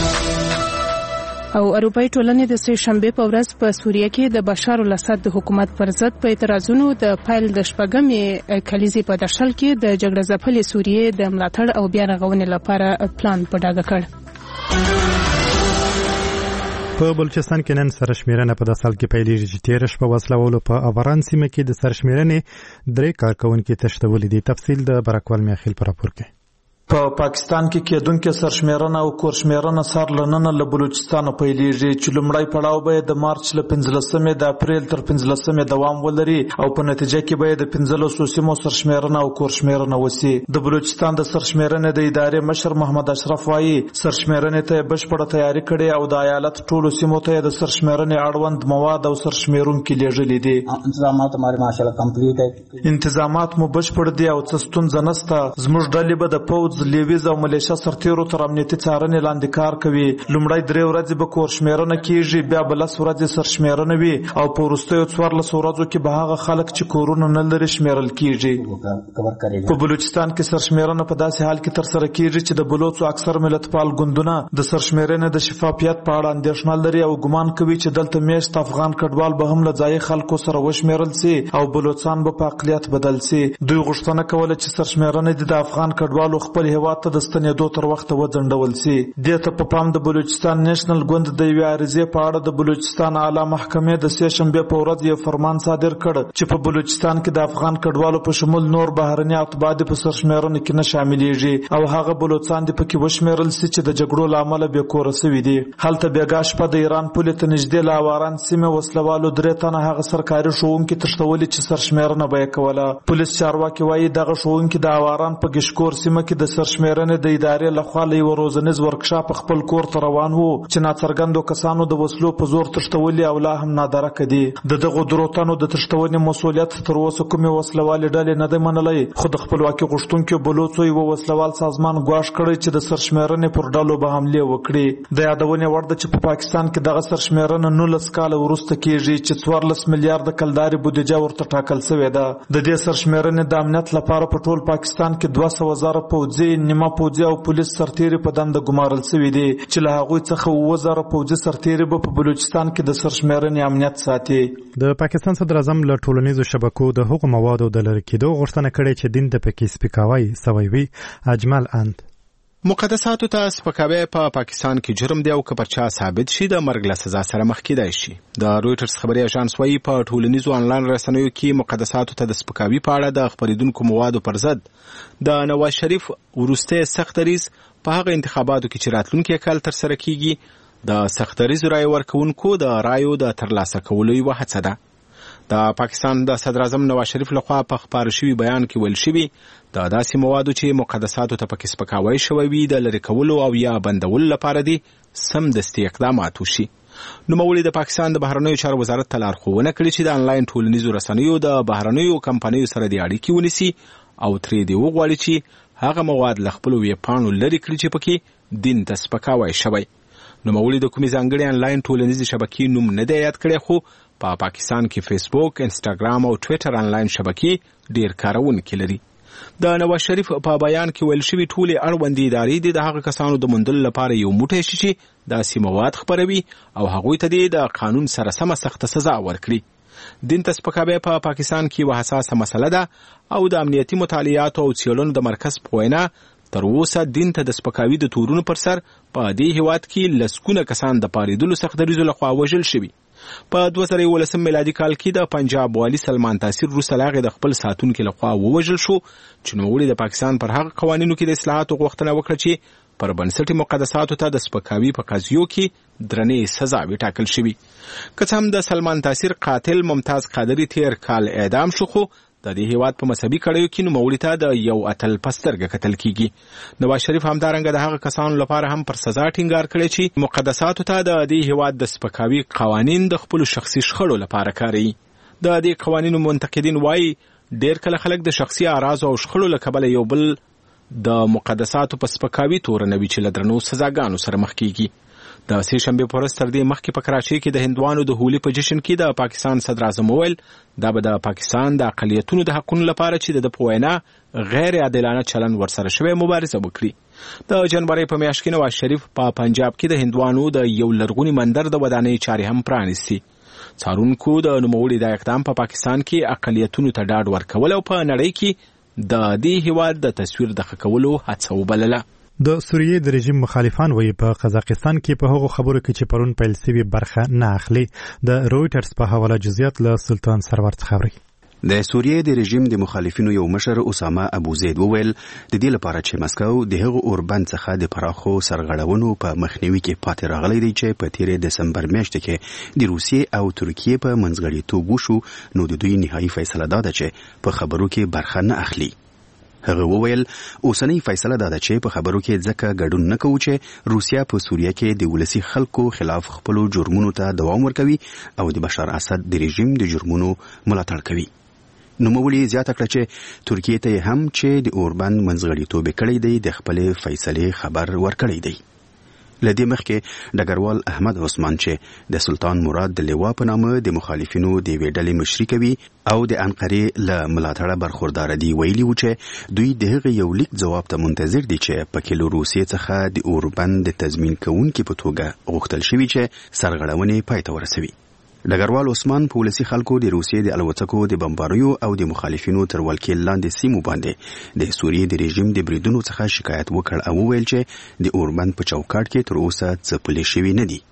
او اروپایي ټولنې د سه شنبه په ورځ په سوریه کې د بشار الاسد د حکومت پر ضد په اعتراضونو د پایل د شپږمې کلیزې په دشل کې د جګړه ځپلې سوریې د ملاتړ او بیا رغونې لپاره پلان په ډاګه کړ. په بلوچستان کې نن سرشمیرنه په 10 سال کې پیلېږي چې تیر شپه وسلوالو په افغان سیمه کې د سرشمیرنې 3 کارکونکي تښتولي دي. تفصیل د برکوال میاخیل پر راپور کې. په پاکستان کې کېدونکې سرشمیرنه او کورشمیرنه سر لننه له بلوچستان پیلېږي چې لومړی پړاو به د مارچ له 15 د اپریل تر 15 دوام ولري او په نتیجه کې به د 15 سیمو سرشمیرنه او کورشمیرنه وسی. د بلوچستان د سرشمیرنې د ادارې مشر محمد اشرف وایي سرشمیرنې ته بشپړه تیاری کړې او د ایالت ټولو سیمو ته د سرشمیرنې اړوند مواد او سرشمیرونکي لیږلي دي. انتظامات مو بشپړ دي او څه ستونزه نشته. زموږ ډلې به د پوځ لیویز او ملیشیا سرتیرو تر امنیتي څارنې لاندې کار کوي. لومړی 3 ورځې به کورشمیرنه کیږي، بیا به 10 ورځې سرشمیرنه وي او په وروستیو 14 ورځو کې به هغه خلک چې کورونه نه لري شمیرل کیږي. په بلوچستان کې سرشمیرنه په داسې حال کې ترسره کیږي چې د بلوچو اکثر ملتپال ګوندونه د سرشمیرنې د شفافیت په اړه اندېښنه لري او ګمان کوي چې دلته میشت افغان کډوال به هم له ځایي خلکو سره وشمیرل سي او بلوچستان به په اقلیت بدل سي. دوی غوښتنه کوله چې سرشمیرنه د افغان کډوالو خپل هیواد ته د ستنېدو تر وخته وځنډول سي. دې ته په پام د بلوچستان نېشنل ګوند د یوې عریضې په اړه د بلوچستان اعلی محکمې د سه شنبه په ورځ یو فرمان صادر کړ چې په بلوچستان کې د افغان کډوالو په شمول نور بهرني اتباع په سرشمیرنه کې نه شاملېږي او هغه بلوچستان د پکې وشمیرل سي چې د جګړو لامل به کور سوي دي. هلته بیګا شپه د ایران پولې ته نږدې لا واران سیمه وسلوالو 3 تنه هغه سرکاري ښوونکي تښتولي چې سرشمیرنه به کوله. پولیس چارواکي وایي دغه ښوونکي د اواران په ګشکور سیمه کې د سرشمیرنې د ادارې لخوا له یو روزنیز ورکشاپ خپل کور ته روان وو چې ناڅرګندو کسانو د وسلو په زور تښتولي او لا هم نادرکه دي. دغه دروتانو د تښتونې مسولیت تر اوسه کومې وسلوالې ډلې نه دی منلی، خو د خپلواکي غوښتونکو بلوڅو یو وسلوال سازمان ګواښ کړی چې د سرشمیرنې پر ډلو به حمله وکړي. د یادونې وړ ده چې په پاکستان کې دغه سرشمیرنه 19 کال وروسته کیږي چې 14 میلیارډ کلداري بودیجه ورته ټاکل شوې ده. د دې سرشمیرنې د امنیت لپاره په ټول پاکستان کې 200,000 پوځي، نیمه پوځي او پولیس سرتیري په دنده ګمارل شوي دي چې له هغوی څخه 2000 پوځي سرتیري به په بلوچستان کې د سرشمیرنې امنیت ساتي. د پاکستان صدر اعظم له ټولنیزو شبکو د هغو موادو د لرې کېدو غوښتنه کړې چې دین ته پکې سپکاوی سوی وي. اجمل اند مقدساتو ته سپکاوی په پاکستان کې جرم دی او که پر چا ثابت شي د مرګ له سزا سره مخ کېدای شي. د رويټرز خبري اژانس وايي په ټولنیزو انلاین رسنیو کې مقدساتو ته د سپکاوي په اړه د خبرېدونکو موادو پر ضد د نواز شریف ورسته سخت دریځ په هغه انتخاباتو کې چې راتلونکي کال تر سره کیږي د سخت دریځ رای ورکوونکو د رایو د ترلاسه کولو یوه هڅه ده. د پاکستان د صدر اعظم نواز شریف لخوا په خبر شوی بیان کې ویل شوی د داسې موادو چې مقدساتو ته پکې سپکاوی شوی وي د لری کولو او یا بندولو لپاره دي سم دستي اقدامات وشي. نوموړي د پاکستان د بهرنیو چارو وزارت ته لارښوونه کړې چې د انلاین ټولنیزو رسنیو د بهرنیو کمپنیو سره د اړیکې ونیسي او ترې دې وغواړي چې هغه مواد له خپلو ویبپاڼو لرې کړي چې پکې دین ته سپکاوی شوی. نوموړي د کومې ځانګړې انلاین ټولنیزې شبکې نوم نه دی یاد کړی، خو په پاکستان کې فیسبوک، انسټاګرام او ټویټر انلاین شبکې ډیر کارونکي لري. د نواز شریف په بیان کې ویل شوي ټولې اړوندې ادارې د هغه کسانو د موندلو لپاره یو موټی شي چې داسې مواد خپروي او هغوی ته د قانون سره سمه سخته سزا ورکړي. دین ته سپکاوی په پاکستان کې یوه حساسه مسله ده او د امنیتي مطالعاتو او څېړنو د مرکز په وینا تر اوسه دین ته د سپکاوي د تورونو پر سر په دې هیواد کې لسګونه کسان د پارېدلو سخت دریځو لخوا وژل شوي. په 2011 میلادي کال کې د پنجاب والي سلمان تاثیر وروسته له هغې د خپل ساتونکي لخوا ووژل شو چې نوموړي د پاکستان پر هغه قوانینو کې د اصلاحاتو غوښتنه وکړه چې پر بنسټي مقدساتو ته د سپکاوي په قضیو کې درنې سزاوې ټاکل شوي. که څه هم د سلمان تاثیر قاتل ممتاز قادري تیر کال اعدام شو، خو د دې هیواد په مذهبي کړیو کې نوموړي ته د یو اتل په سترګه کتل کیږي. نواز شریف همدارنګه د هغه کسانو لپاره هم پر سزا ټینګار کړی چې مقدساتو ته د دې هیواد د سپکاوي قوانین د خپلو شخصي شخړو لپاره کاروي. د دې قوانینو منتقدین وایي ډیر کله خلک د شخصي اعراضو او شخړو له کبله یو بل د مقدساتو په سپکاوي تورنوي چې له درنو سزاګانو سره مخ کیږي. د سې شنبې په ورځ تر دې مخکې په کراچۍ کې د هندوانو د هولي په جشن کې د پاکستان صدر اعظم وویل دا به د پاکستان د اقلیتونو د حقونو لپاره چې د په وینا غیر عادلانه چلن ورسره شوی مبارزه وکړي. د جنوري په میاشت کې نواز شریف په پنجاب کې د هندوانو د یو لرغوني مندر د ودانۍ چارې هم پرانیستي. څارونکو د نوموړي د اقدام په پاکستان کې اقلیتونو ته ډاډ ورکول او په نړۍ کې د دې هیواد د تصویر د ښه کولو هڅه وبلله. د سوریې د رژیم مخالفان وایي په قزاقستان کې په هغو خبرو کې چې پرون پیل سوي برخه نه اخلي. د رویټرز په حواله جزئیات له سلطان سرور څخه اوري. د سوریې د رژیم د مخالفینو یو مشر اسامه ابو زید وویل د دې لپاره چې مسکو د هغو اوربند څخه د پراخو سرغړونو په مخنیوي کې پاتې راغلی دی چې په تیر دسمبر میاشت کې د روسیې او ترکیې په منځګړیتوب وشو، نو د دوی نهایي فیصله دا ده چې په خبرو کې برخه نه اخلي. هغه وویل اوسنۍ فیصله دا ده چې په خبرو کې ځکه ګډون نه کوو چې روسیا په سوریه کې د ولسي خلکو خلاف خپلو جرمونو ته دوام ورکوي او د بشار اسد د رژیم د جرمونو ملاتړ کوي. نوموړي زیاته کړه چې ترکیې ته هم چې د اوربند منځګړیتوب کړی دی د خپلې فیصلې خبر ورکړی دی. لدې مخکې ډګروال احمد عثمان چې د سلطان مراد د لوا په نامه د مخالفینو د یوې ډلې مشري کوي او د انقرې له ملاتړه برخوردار دي، ویلي و چې دوی د هغې یو لیک ځواب ته منتظر دي چې پکې له روسیې څخه د اوربند د تضمین کوونکي په توګه غوښتل شوي چې سرغړونې پای ته ورسوي. ډګروال عثمان په ولسي خلکو د روسیې د الوتکو د بمباریو او د مخالفینو تر ولکې لاندې سیمو باندې د سوریې د رژیم د بریدونو څخه شکایت وکړ او وویل چې د اوربند په چوکاټ کې تر اوسه څه پلي شوي نه دي.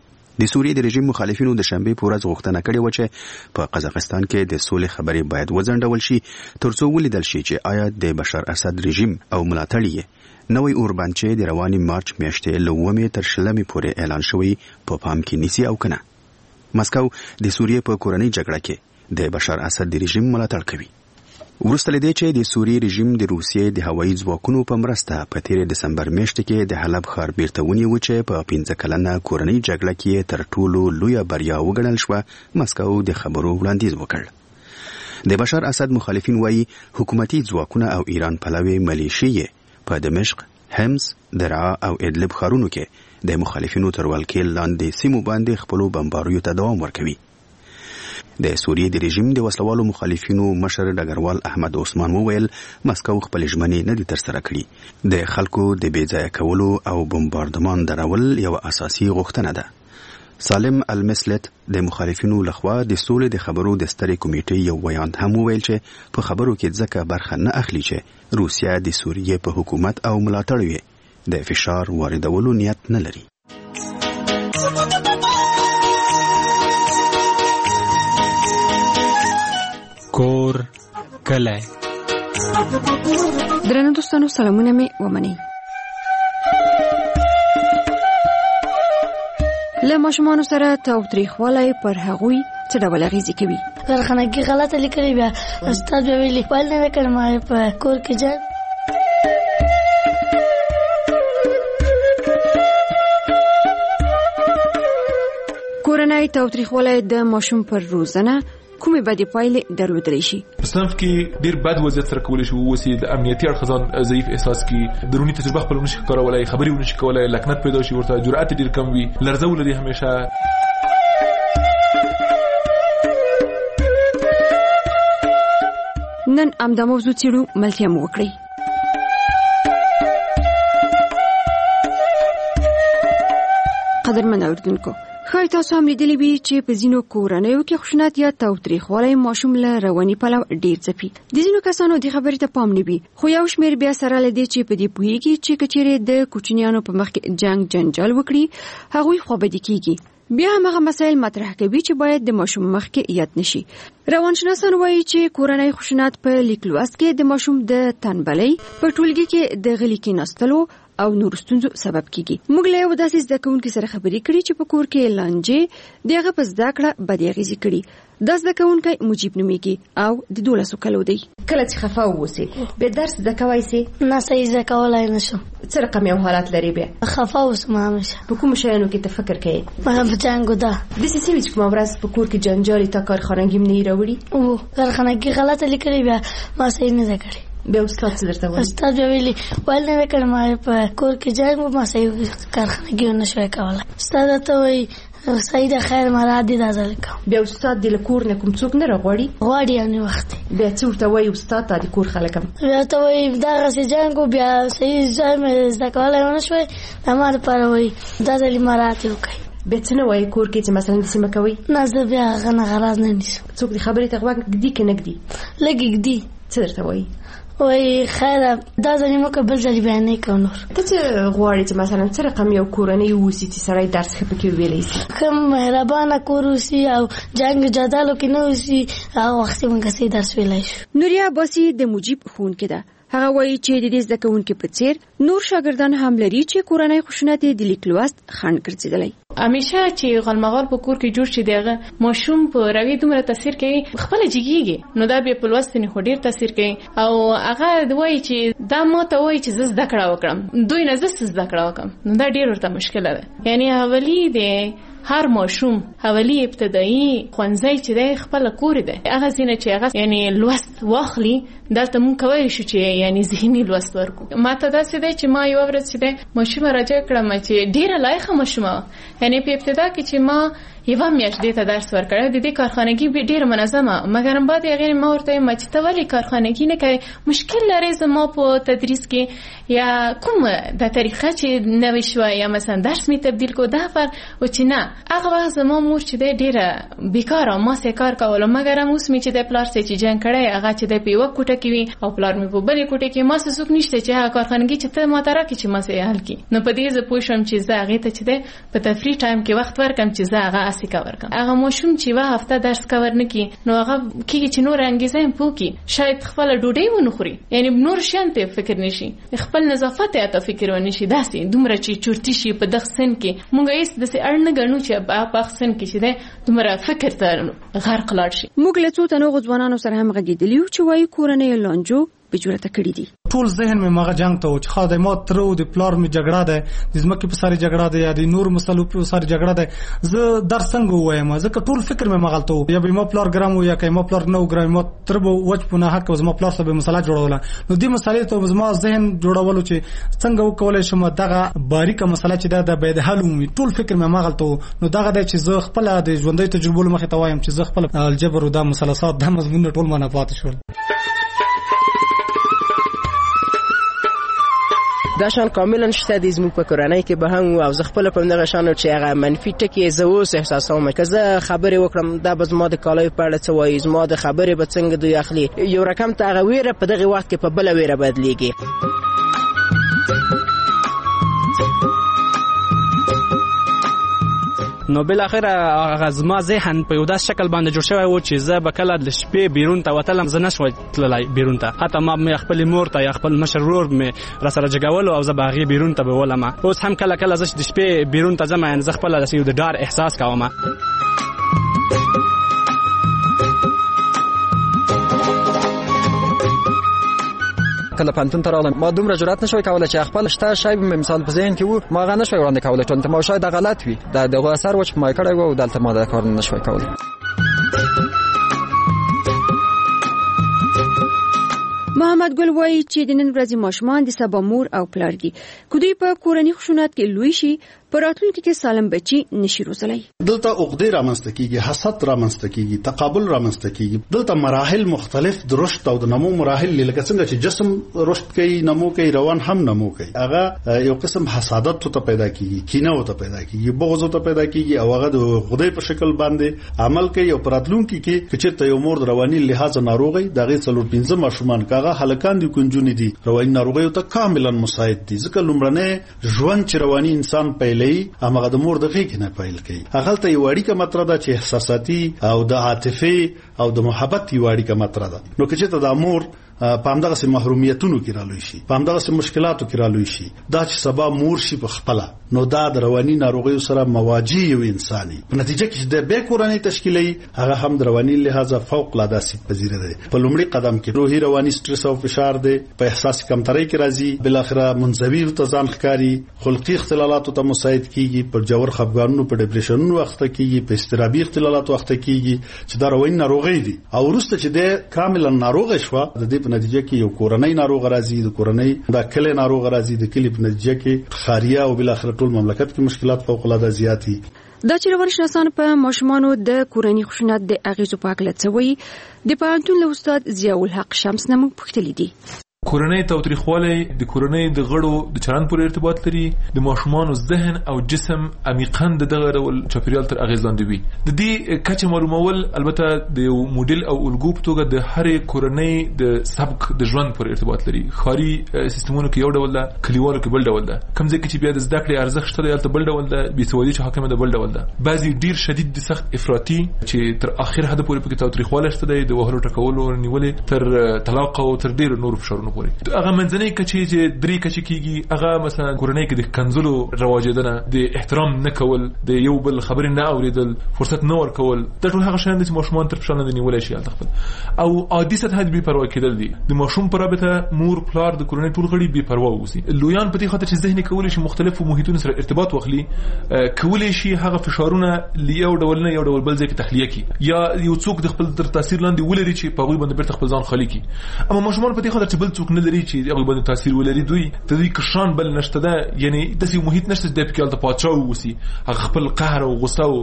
د سوریې د رژیم مخالفینو د شنبې په ورځ غوښتنه کړې وه چې په قزاقستان کې د سولې خبرې باید وځنډول شي تر څو ولیدل شي چې آیا د بشار اسد رژیم او ملاتړي یې نوی اوربند چې د روانې مارچ میاشتې له 9 تر 16 پورې اعلان شوی په پام کې نیسي او کنه. مسکو د سوریې په کورنۍ جګړه کې د بشار اسد د رژیم ملاتړ کوي. وروسته له دې چې د سوریې رژیم د روسیې د هوایي ځواکونو په مرسته په تیر دسمبر میاشت کې د حلب ښار بیرته ونیو چې په 15 کلنه کورنۍ جګړه کې تر ټولو لویه بریا وګڼل شوه، مسکو د خبرو وړاندیز وکړ. د بشار اسد مخالفین وایي حکومتي ځواکونه او ایران پلوي ملیشې په دمشق، حمص، درعا او ادلب ښارونو کې د مخالفینو تر ولکې لاندې سیمو باندې خپلو بمباریو ته دوام ورکوي. د سوریې د رژیم د وسلوالو مخالفینو مشر ډګروال احمد عثمان وویل مسکو خپل ژمنې نه دي ترسره کړي. د خلکو د بې ځایه کولو او بمباردمان درول یو اساسي غوښتنه ده. سالم المسلت د مخالفینو لخوا د سولې د خبرو د سترې کمیټې یو بیان هم وویل چې په خبرو کې ځکه برخه نه اخلي چې روسیا د سوریې په حکومت او ملاتړ یې د فشار واردولو نیت نه لري. کور کلی درنو دوستانو سلامونه می ومنئ. له ماشومانو سره تاوتریخوالی پر هغوی څه ډول اغیزې کوي؟ کارخانګي غلطه لیکلې بیا استاد به ویلي ول نه کړم په کور کې ځای کورنۍ تاوتریخوالی د ماشوم پر روزنه کومې بدې پایلې درلودلی شي. په صنف کې ډیر بد وضعیت سره کولی شي ووسی د امنیتي اړخ ځان ضعیف احساس کی، درونی تجربه خپل نشي کولای، خبري ونشي کولای، لکنت پیدا شي، ورته جرأت ډیر کم وي، لرزه ولري همیشه. نن امدا موضوع چیرو ملتیا مو وکړي. قدرمن اوریدونکو، ښایي تاسو هم لیدلی وي چې په ځینو کورنیو کې خشونت یا تاوتریخوالی ماشوم له رواني پلوه ډیر ځپي. د ځینو کسانو دې خبرې ته پام نه وي، خو یو شمېر بیا سره له دې چې په دې پوهېږي چې که چیرې د کوچنیانو په مخ کې جنګ جنجال وکړي هغوی خوابدي کېږي. بیا هم هغه مسایل مطرح کوي چې باید د ماشوم مخ کې یاد نشي. روانشناسان وایي چې کورنۍ خشونت په لیک لوست کې د ماشوم د تنبلۍ، په ټولګي کې د غلي کېناستلو او نور ستونزو سبب کیږي. موږ له یو داسې زده کوونکي سره خبرې کړې چې په کور کې لانجې د هغه په زده کړه بدې اغېزې کړي. دا زده کوونکی مجیب نومیږي او د 12 کلو دی. کله چې خفه واوسې به درس زده کوئ سي؟ نه، صحیح زده کولای نشم. څه رقم یو حالت لري بیا؟ خفه اوسم همیشه. په کوم شیانو کې تفکر کوي؟ په جنګو ده. داسې څه چې کومه ورځ په کور کې جنجال تا کارخانګي نه راوړي؟ او کارخانګي غلطه لیکلې بیا ما صحیح نه ده کړې. بیا استاد څه درته وایي؟ استاد بیا ویلي ویل نه کړم په کور کې جنګ ما صحیح کارخانګي نه شوی کولای. استاد ته وایي صحیح ده، خیر مراد دي دا ځل کوم. بیا استاد د کور نه کوم څوک نه راغواړي؟ غواړي یعنی وخت. بیا څه ورته وایي استاد ته د کور خلک هم؟ بیا ته وایي دا غسې جنګ بیا صحیح ځای مې زده کولای ونه شوی، ما لپاره وایي دا ځل مراد وکړي. بیا څه نه وایي کور کې چې مثلا داسې مه کوئ؟ نه، زه بیا هغه نه غرض نه نیسم. څوک د خبرې ته غوږ ږدي که نه ږدي؟ لږ ږدي. څه درته وایي؟ وایي خیره دا ځل یې مکه بل ځل بیا نه کوو. نور ته څه غواړې چې مثلا څه رقم یو کورنۍ واوسي چې سړی درس ښه پکې ویلی شي؟ ښه مهربانه کور اوسي او جنګ جدالو کې نه اوسي، هغه وخت یې موږ صحیح درس ویلی شو. نوریا باسي د مجیب ښوونکې ده. هغه وایي چې د دې زده کوونکي په څیر نور شاګردان هم لري چې کورنۍ خشونت د لیک لوست خنډ ګرځېدلی. همیشه چې غلمغال په کور کې جوړ شي دغه ماشوم په روي دومره تاثیر کوي خپل جګیږي، نو دا به په لوست نه ډیر تاثیر کوي. او هغه دوی چې دا ماته وایي چې زه زده کړه وکړم، دوی نه زه زده کړه وکړم، نو دا ډیر ورته مشکله ده. یعنی اولی د هر ماشوم اولی ابتدایي ښوونځی چې دی خپل کور دی، هغه ځینه چې هغه یعنی لوست واخلي دلته مونږ کولی شو چې یعنی ذهني لوست ورکو. ماته داسې دی چې ما یو ورځ چې دی ماشومه راجع کړم چې ډیره لایقه ماشومه وه، یعنی په ابتدا کې چې ما یوه میاشت دې ته درس ورکړی، د دې کارخانګي به ډیره منظمه، مګر بعد هغې ما ورته وایم چې ته ولې کارخانګي نه کوې؟ مشکل لرې زما په تدریس کې یا کوم دا طریقه چې نوې شوه یا مثلا درس مې تبدیل کو؟ دا فرق و چې نه، هغه وخت زما مور چې دی ډیره بیکاره ما سې کار کوله، مګر هم اوس مې چې دی پلار سې چې جنګ کړی هغه چې دی په یوه کوټه کې وي او پلار مې په بلې کوټه کې، ما سې څوک نشته چې هغه کارخانګي چې ته ما ته راکړې چې ما سې حل کړي. نو په دې زه پوه شوم چې زه هغې ته چې دی په تفریح ټایم کې وخت ورکړم چې زه هغه هسې کور کړم. هغه ماشوم چې یوه هفته درس کور نه کړي نو هغه کېږي چې نور انګېزه یې پوه کړي، شاید خپله ډوډۍ ونه خوري، یعنی نور شیان ته فکر نشي، خپل نظافت ته ته فکر ونه شي. داسې دومره چې چورتي شي په دغه سن کې مونږ هېڅ داسې اړ نه ګڼو چې په هغه سن کې چې دی دومره فکر ته غرق لاړ شي. موږ له څو تنو ځوانانو سره هم غږېدلي یو چې وایي کورنۍ لانجو بجورته کړی دي. ټول ذهن مې ماغه جنگ ته و چې خاطر ما تر او د پلار مې جګړه ده، د ځمکې په ساري جګړه ده یا د نور مسلو په ساري جګړه ده، زه در څنګه وایم؟ ځکه ټول فکر مې مغلته و یا به ما پلار ګرام و یا که ما پلار نه و ګرام، ما تر به وچ په نه حق زما پلار سره مسله جوړوله. نو دې مسلې ته زما ذهن جوړولو چې څنګه وکولای شم دغه باریکه مسله چې ده د باید حل ومي، ټول فکر مې مغلته و. نو دغه د چې زه خپل د ژوندۍ تجربو مخې ته وایم چې زه خپل الجبر او د مثلثات د مضمون ټول ما نه پاتې شول. دا شان کاملا شته د زموږ په کورنۍ کې به هم او زه خپل په دغه شانو چې هغه منفي ټکي زه اوس احساسوم که زه خبرې وکړم دا به زما د کالیو په اړه څه وایي، زما د خبرې به څنګه دوی اخلي، یو رقم ته هغه ویره په دغه وخت کې په بله ویره بدلیږي. نو بل اخره هغه زما ذهن په یو داس شکل باندې جوړ شوی و چې زه به کله د شپې بیرون ته وتلم، زه نشوم تللی بیرون ته، حتی ما مې خپل مور ته یا خپل مشر ورور مې را سره جګولو او زه به هغې بیرون ته به ولم. اوس هم کله کله زه د شپې بیرون ته ځم یعنې زه خپله داسې یو د ډار احساس کوم. کله پانتون ته راغلم ما دومره جرأت نشوي کولای چې خپل شته شی به مثال په ذهن کې وو ما غا نشوي وړاندې کولای، ټول ما شاید غلط وي دا دغه اثر و چې ما کړی و دلته ما دا کار نشوي کولای. محمد ګل وایي چې د نن ورځې ماشومان د سبا مور او پلار دي. که دوی په کورني خشونت کې لوی شي په راتلونکي کې سالم بچي نشي روزلی. دلته عقدې رامنځته کیږي، حسد رامنځته کیږي، تقابل رامنځته کیږي. دلته مراحل مختلف د رشد او د نمو مراحل لکه څنګه چې جسم رشد کوي، نمو کوي، روان هم نمو کوي. هغه یو قسم حسادت ته پیدا کیږي، کینه ته پیدا کیږي، بغض ته پیدا کیږي او هغه د عقدې په شکل باندې عمل کوي. او په راتلونکي کې چې یو مور د رواني لحاظ ناروغي دغه 4-5 ماشومان کاغه هلکان دي کنجونی دي رواني ناروغي ته کاملا مساعد دي. ځکه لومړنۍ ژوند چې رواني انسان هغه د مور د غېږ نه پیل کوي. هغه ته یو اړیکه مطرح ده چې احساساتي او د عاطفي او د محبت یو اړیکه مطرح ده. نو که چې د مور په همدغه سي محرومیتونو کې رالوي شي، په همدغه سي مشکلاتو کې رالوي شي، دا چې سبا مور شي په خپل نو دا د رواني ناروغیو سره مواجه یو انساني په نتیجه کې د به کورنۍ تشکیلي هغه هم د رواني لحاظه فوق العاده سي پذیره ده. په لومړي قدم کې روحي رواني سټرس او فشار ده، په احساس کمترۍ کې راځي، بل اخره منزوي او ځان ښکاری، خلقي اختلالات ته مساعد کیږي، پر جوړ خفګانونو په ډیپریشنونو وخت کیږي، په استرابي اختلالات وخت کیږي چې دا رواني ناروغي دي. او ورسته چې د کاملا ناروغ شوه د دې په نتیجه کې یو کورنۍ ناروغ راځي، د کورنۍ د کلی ناروغ راځي، د کلی په نتیجه کې خاریه او بل اخر ټول مملکت کې مشکلات فوق العاده زیاتی. دا چې روانشناسان په ماشومانو د کورنۍ خشونت د اغیزو په اړه څه وایي، د پوهنتون له استاد ضیاء الحق شمس نه موږ پوښتلي دي. کورنۍ تاوتریخوالی د کورنۍ د غړو د چلند پورې ارتباط لري. د ماشومانو ذهن او جسم عمیقاً د دغه ډول چاپیریال تر اغیز لاندې وي. د دې کچه معلومول البته د یو موډل او الګو په توګه د هرې کورنۍ د سبک د ژوند پورې ارتباط لري. خاري سیستمونو کې یو ډول ده، کلیوالو کې بل ډول ده. کوم ځای کې چې بیا د زده کړې ارزښت شته هلته بل ډول ده، بېسوادي چې حاکمه ده بل ډول ده. بعضي ډیر شدید د سخت افراطي چې تر اخر حد پورې پکې تاوتریخوالی شته دی، د وهلو ټکولو نیولې تر طلاق او تر ډیر نور فشارونو پورې. هغه منځنۍ کچې چې درې کچې کېږي، هغه مثلا کورنۍ کې د کنځلو رواجېدنه، د احترام نه کول، د یو بل خبرې نه اورېدل، فرصت نه ورکول، دا ټول هغه شیان دي چې ماشومان تر فشار لاندې نیولی شي هلته خپل. او عادي سطحه بې پروا کېدل دي. د ماشوم په رابطه مور پلار د کورنۍ ټول غړي بې پروا واوسي. لویان په دې خاطر چې ذهني کولی شي مختلفو محیطونو سره ارتباط واخلي، کولی شي هغه فشارونه یو ډول نه یو ډول بل ځای کې تخلیه کړي، یا یو څوک د خپل تر تاثیر لاندې ولري چې په هغوی باندې بیرته خپل ځان خالي کړي. اما ماشومان په دې خاطر چې بل څوک نه لري چې هغه باندې تاثیر ولري، دوی کشان بل نشته ده، یعنی داسې محیط نشته چې د پکې هلته پادشاه واوسي، هغه خپل قهر او غصه او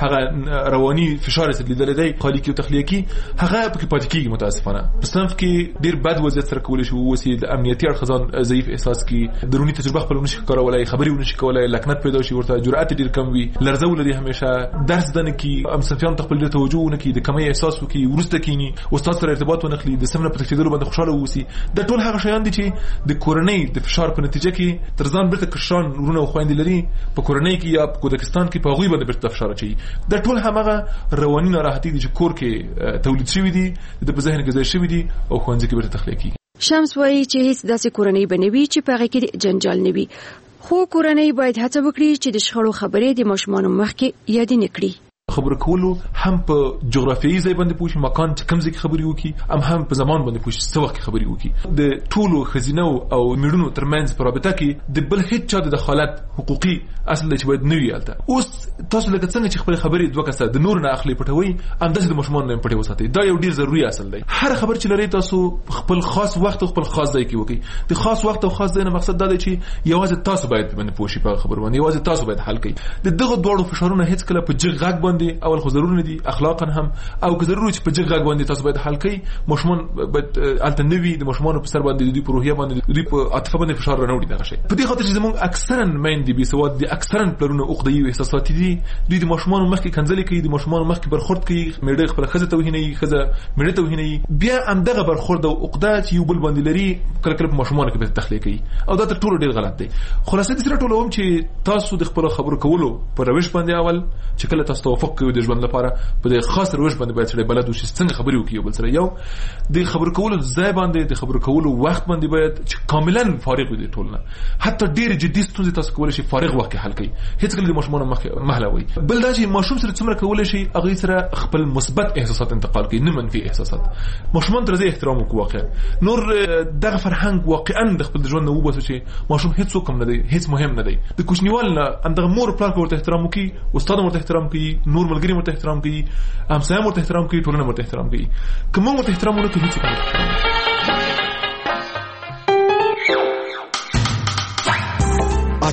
هغه رواني فشار چې لیدلی دی خالي کړي او تخلیه کړي، هغه پکې پاتې کېږي. متاسفانه په صنف کې ډېر بد وضعیت سره کولی شي واوسي، د امنیتي اړخ ضعیف احساس کړي، دروني تجربه خپل ونشي ښکارولای، خبرې ونشي کولی، لکنت پیدا شي، ورته جرأت ډېر کم وي، لرزه ولري، همیشه درس زده نه کړي، همصنفیانو ته خپل ډېر توجه ونه کړي، د کمۍ احساس وکړي، وروسته کښېني، استاد سره ارتباط ونه کړي، د صنف نه په تښتېدلو باندې خوشحاله واوسي. دا ټول هغه شیان دي چې د کورنۍ د فشار په نتیجه کې تر ځان بیرته کشران ورونه او خویندې لري په کورنۍ کې یا په کودکستان کې په هغوی باندې بیرته فشار اچوي. دا ټول هماغه رواني ناراحتي دي چې کور کې تولید شوي دي، د په ذهن کې ځای شوي دي او ښوونځي کې بیرته تخلیه کېږي. شمس وایي چې هیڅ داسې کورنۍ به نه وي چې په هغې کې جنجال نه وي، خو کورنۍ باید هڅه وکړي چې د شخړو خبرې د ماشومانو مخکې یادې نه کړي. خبرو کولو هم په جغرافیایي ځای باندې پوه شي، مکان چې کوم ځای کې خبرې وکړي، هم په زمان باندې پوه شي څه وخت کې خبرې وکړي. د ټولو ښځینو او میړونو ترمنځ په رابطه کې د بل هېڅ چا د دخالت حقوقي اصل دی چې باید نه وي هلته. اوس تاسو لکه څنګه چې خپلې خبرې دوه کسه د نور نه اخلي پټوئ، همداسې د ماشومانو نه پټې وساتئ. دا یو ډېر ضروري اصل دی. هر خبر چې لرئ تاسو خپل خاص وخت او خپل خاص ځای کې وکړئ. د خاص وخت او خاص ځای نه مقصد دا دی چې یوازې تاسو باید باندې پوه شئ په خبرو باندې، یوازې تاسو باید حل کړئ. د دغه دواړو فشارونه هېڅ کله په جګ غږ باندې اول خو ضرور دي اخلاقا هم، او که ضروري چې په جګ غږ باندې تاسو باید حل کړئ. ماشومان باید هلته نه وي، د ماشومانو په سر باندې د دوی په روحیه باندې د دوی په عاطفه باندې فشار رانوړي دغه شی. په دې خاطر چې زموږ اکثرا میندې بېسواد دي، اکثرا پلرونه عقده‌يي او احساساتي دي، دوی د ماشومانو مخکې کنځلې کوي، د ماشومانو مخکې برخورد کوي، میړه خپله ښځه توهینوي، ښځه میړه توهینوي، بیا همدغه برخورد او عقده چې یو بل باندې لري کله کله په ماشومانو کې بیرته تخلیه کوي، او دا تر ټولو ډېر غلط دی. خلاصه دې سره ټولوم چې تاسو د خپلو خبرو کولو په روش باندې اول چې کله تاسو توافق کوئ د ژوند لپاره په دې خاص روش باندې باید سره بلد وشي څنګه خبرې وکړي بل سره. یو د خبرو کولو ځای باندې د خبرو کولو وخت باندې باید چې کاملا فارغ وي ټول نه، حتی ډېر جدي ستونزې تاسو کولی شي فارغ وخت کې حل کړئ، هیڅ کله د ماشومانو مهلوئ. بل دا چې ماشوم سره څومره کولی شي هغې سره خپل مثبت احساسات انتقال کړي، نه منفي احساسات. ماشومان ته راځي احترام وکړو. واقعا نور دغه فرهنګ واقعا د خپل ژوند نه وباسو چې ماشوم هیڅ څوک هم نه دی، هیڅ مهم نه دی. د کوچنیوال نه همدغه مور پلار ورته احترام وکړي، استاد ورته احترام کوي، نور ملګري ورته احترام کوي، همسایه ورته احترام کوي، ټولنه ورته احترام کوي. که موږ ورته احترام ونه کړو هیڅ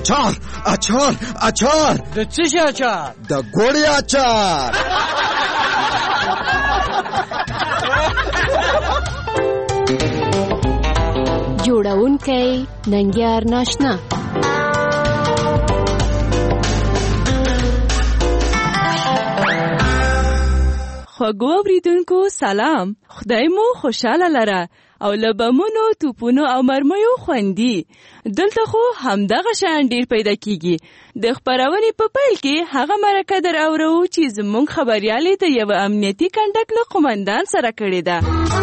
اچار اچار اچار د څه شي اچار؟ د ګوړې اچار. جوړونکی ننګیار ناشنا. خوږو اوریدونکو سلام، خدای مو خوشاله لره او له بمونو، توپونو او مرمیو خوندي. دلته خو همدغه شیان ډیر پیدا کیږي. د خپرونې په پیل کې هغه مرکه در اورو چې زموږ خبریالې د یو امنیتي کنډک له قومندان سره کړې ده.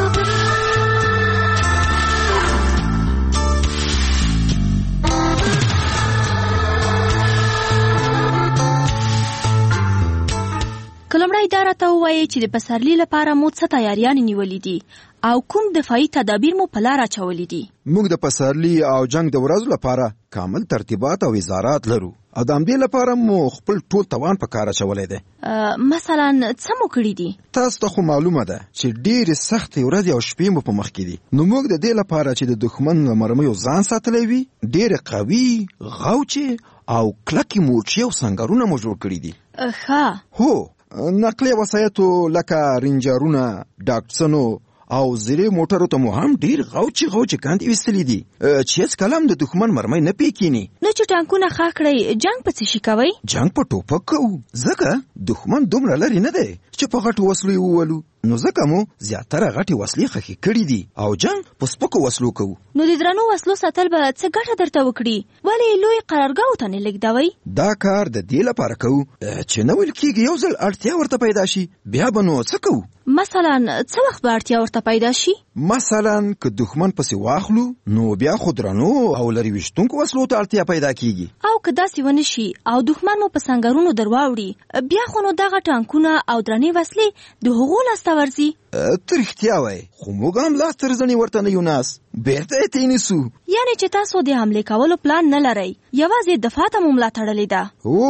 کلمړی دا راته ووایي چې د پسرلي لپاره مو څه تیاریانې نیولې دي او کوم دفاعي تدابیر مو په لار اچولي دي؟ موږ د پسرلي او جنگ د ورځو لپاره کامل ترتیبات او وزارات لرو او د همدې لپاره مو خپل ټول توان په کار اچولی دی. مثلا څه مو کړي دي؟ تاسو ته خو معلومه ده چې ډېرې سختې ورځې او شپې مو په مخ کې دي. نو موږ د دې لپاره چې د دښمن له مرمیو ځان ساتلی وي، ډېرې قوي، غوچې او کلکې مورچې او سنګرونه مو جوړ کړي دي. ښه. هو، نقلیه وسایطو لکه رینجرونه، ډاکسنو او زیرې موټرو ته مو هم ډیر غوچې کاندې ویستلې دي چې هیڅ کلم د دښمن مرمۍ نه پیکینی. نو چې ټانکونه ښه کړئ، جنگ په څه شي کوئ؟ جنگ په ټوپک کوو، ځکه دښمن دومره لرې نه دی چې په غټو وسلو یې وولو. نو ځکه مو زیاتره غټې وسلې ښخې کړي دي او جنگ په سپکو وسلو کوو. نو د درنو وسلو ساتل به څه ګټه درته وکړي؟ ولې لوی قرارګاو ته نه لېږدوئ؟ دا کار د دې لپاره کوو چې نه ویل کېږي یو ځل اړتیا ورته پیدا شي، بیا به نو څه کوو؟ مثلا څه وخت به اړتیا ورته پیدا شي؟ مثلا که دښمن پسې واخلو نو بیا خو درنو او لرې ویشتونکو وسلو ته اړتیا پیدا کېږي. او که داسې ونه شي او دښمن مو په سنګرونو در واوړي، بیا خو نو دغه ټانکونه او درنې وسلې د هغو لاسته ورځي. ته رښتیا وایې، خو موږ هم لاس تر زنې ورته نه یو ناس، بیرته یې ترې نیسو. یعنې چې تاسو د حملې کولو پلان نه لرئ، یوازې دفاع ته مو ملا تړلې ده.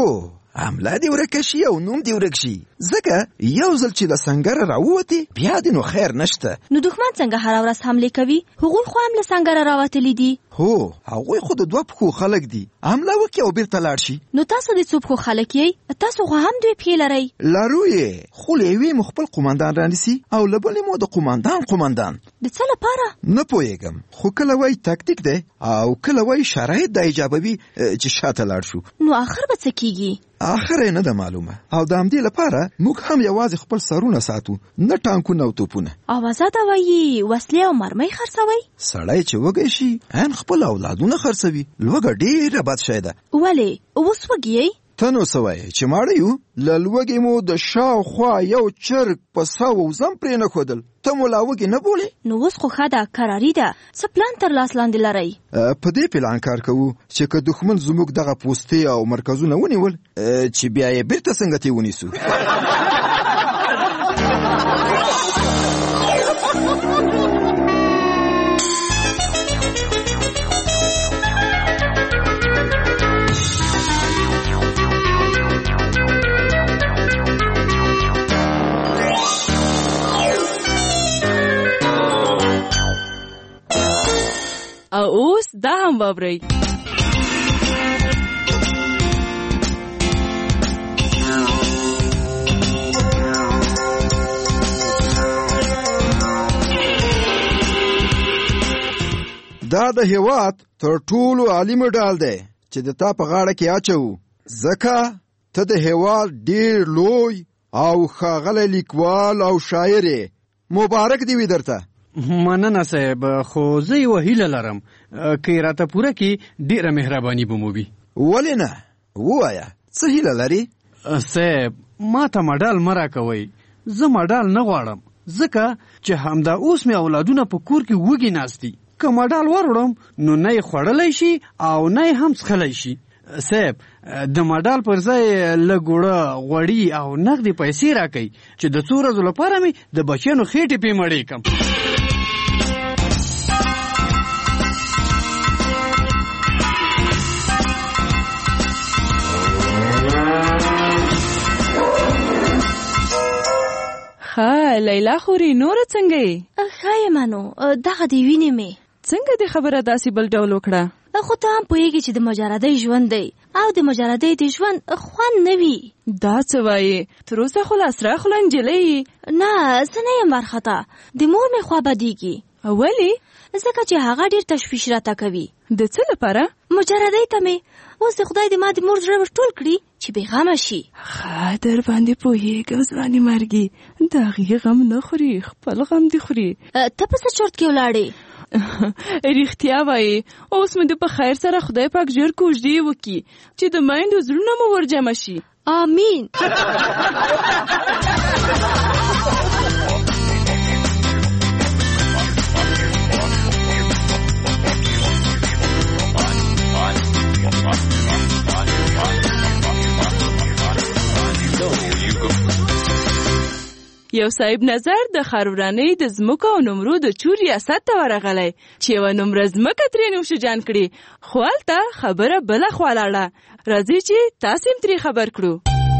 حمله دې ورکه شي او نوم دې ورک شي، ځکه یو ځل چې له سنګره راووتې بیا دې نو خیر نشته. نو دښمن څنګه هره ورځ حملې کوي؟ هغوی خو هم له سنګره راوتلي دي. هو، هغوی خو د دوه پښو خلک دي، حمله وکړي او بیرته لاړ شي. نو تاسو د څو پښو خلک یئ؟ تاسو خو هم دوی پښې لرئ. لرو یې، خو له یوې مو خپل قومندان رانیسي او له بلې مو د قومندان. د څه لپاره؟ نه پوهېږم، خو کله وایي تکتیک دی او کله وایي شرایط دا ایجابوي چې شاته لاړ شو. نو آخر به څه کیږي؟ آخر یې نه ده معلومه او د همدې لپاره موږ هم یوازې خپل سرونه ساتو، نه ټانکونه او توپونه. اوازه ده وایي وسلې او مرمۍ خرڅوئ؟ سړی چې وږی شي ان خپل اولادونه خرڅوي. لوږه ډېره بد شی ده. ولې؟ اوس وږي یئ؟ ته نو څه وایې چې ماړه یو؟ له لوږې مو د شاوخوا یو چرګ په ساو زم پرې نه ښودل، ته مو لا وږې نه بولې؟ نو اوس خو ښه ده، کراري ده. څه پلان تر لاس لاندې لرئ؟ په دې پلان کار کوو چې که دښمن زموږ دغه پوستې او مرکزونه ونیول، چې بیا یې بیرته څنګه تې ونیسو. او اوس دا هم واورئ. دا د هیواد تر ټولو عالي مډال دی چې د تا په غاړه کې اچو، ځکه ته د هیواد ډېر لوی او ښاغلی لیکوال او شاعر یې. مبارک دی وي درته. مننه صاحب، خو زه یوه هیله لرم که یې راته پوره کړي ډېره مهرباني به مو وي. ولې نه؟ ووایه څه هیله لرې؟ صاحب، ما ته مډال مه راکوئ، زه مډال نه غواړم، ځکه چې همدا اوس مې اولادونه په کور کې وږي ناست دي. که مډال وروړم نو نه یې خوړلی شي او نه یې هم څښلی شي. صاحب، د مډال پر ځای لږ اوړه، غوړي او نغدې پیسې راکئ چې د څو ورځو لپاره مې د بچیانو خېټې پې مړې کړم. ښه، لیلا خوري، نوره څنګه یې؟ ښه یم نو، دغه دې وینې مې. څنګه دې خبره داسې بل ډول وکړه؟ خو ته هم پوهېږي چې د مجردۍ ژوند دی او د مجردۍ د ژوند خوند نه وي. دا څه وایې؟ تر اوسه خو لا اسرا خو لا نجلۍ یې. نه زه نه یم وارخطا، د مور مې خوا بدېږي. ولې؟ ځکه چې هغه ډېر تشویش راته کوي. د څه لپاره؟ مجردۍ ته مې اوس د خدای د ما د مور زړه ورټول کړي چې بېغمه شي. در باندې پوهېږم ځوانې مرګي، د هغې غم نه خوري، خپل غم دې خوري. ته په څه چرت کې ولاړې؟ رښتیا وایي، اوس مې د په خیر سره خدای پاک ژر کوژدې وکړي چې د میندو زړونه مو ورجمع شي. آمین. یو صاحب نظر د ښارورانۍ د ځمکو او نمرو د چور ریاست ته ورغلی چې یوه نمره ځمکه ترې نوشجان کړي، خو هلته خبره بله خوا لاړه. راځئ چې تاسې هم ترې خبر کړو.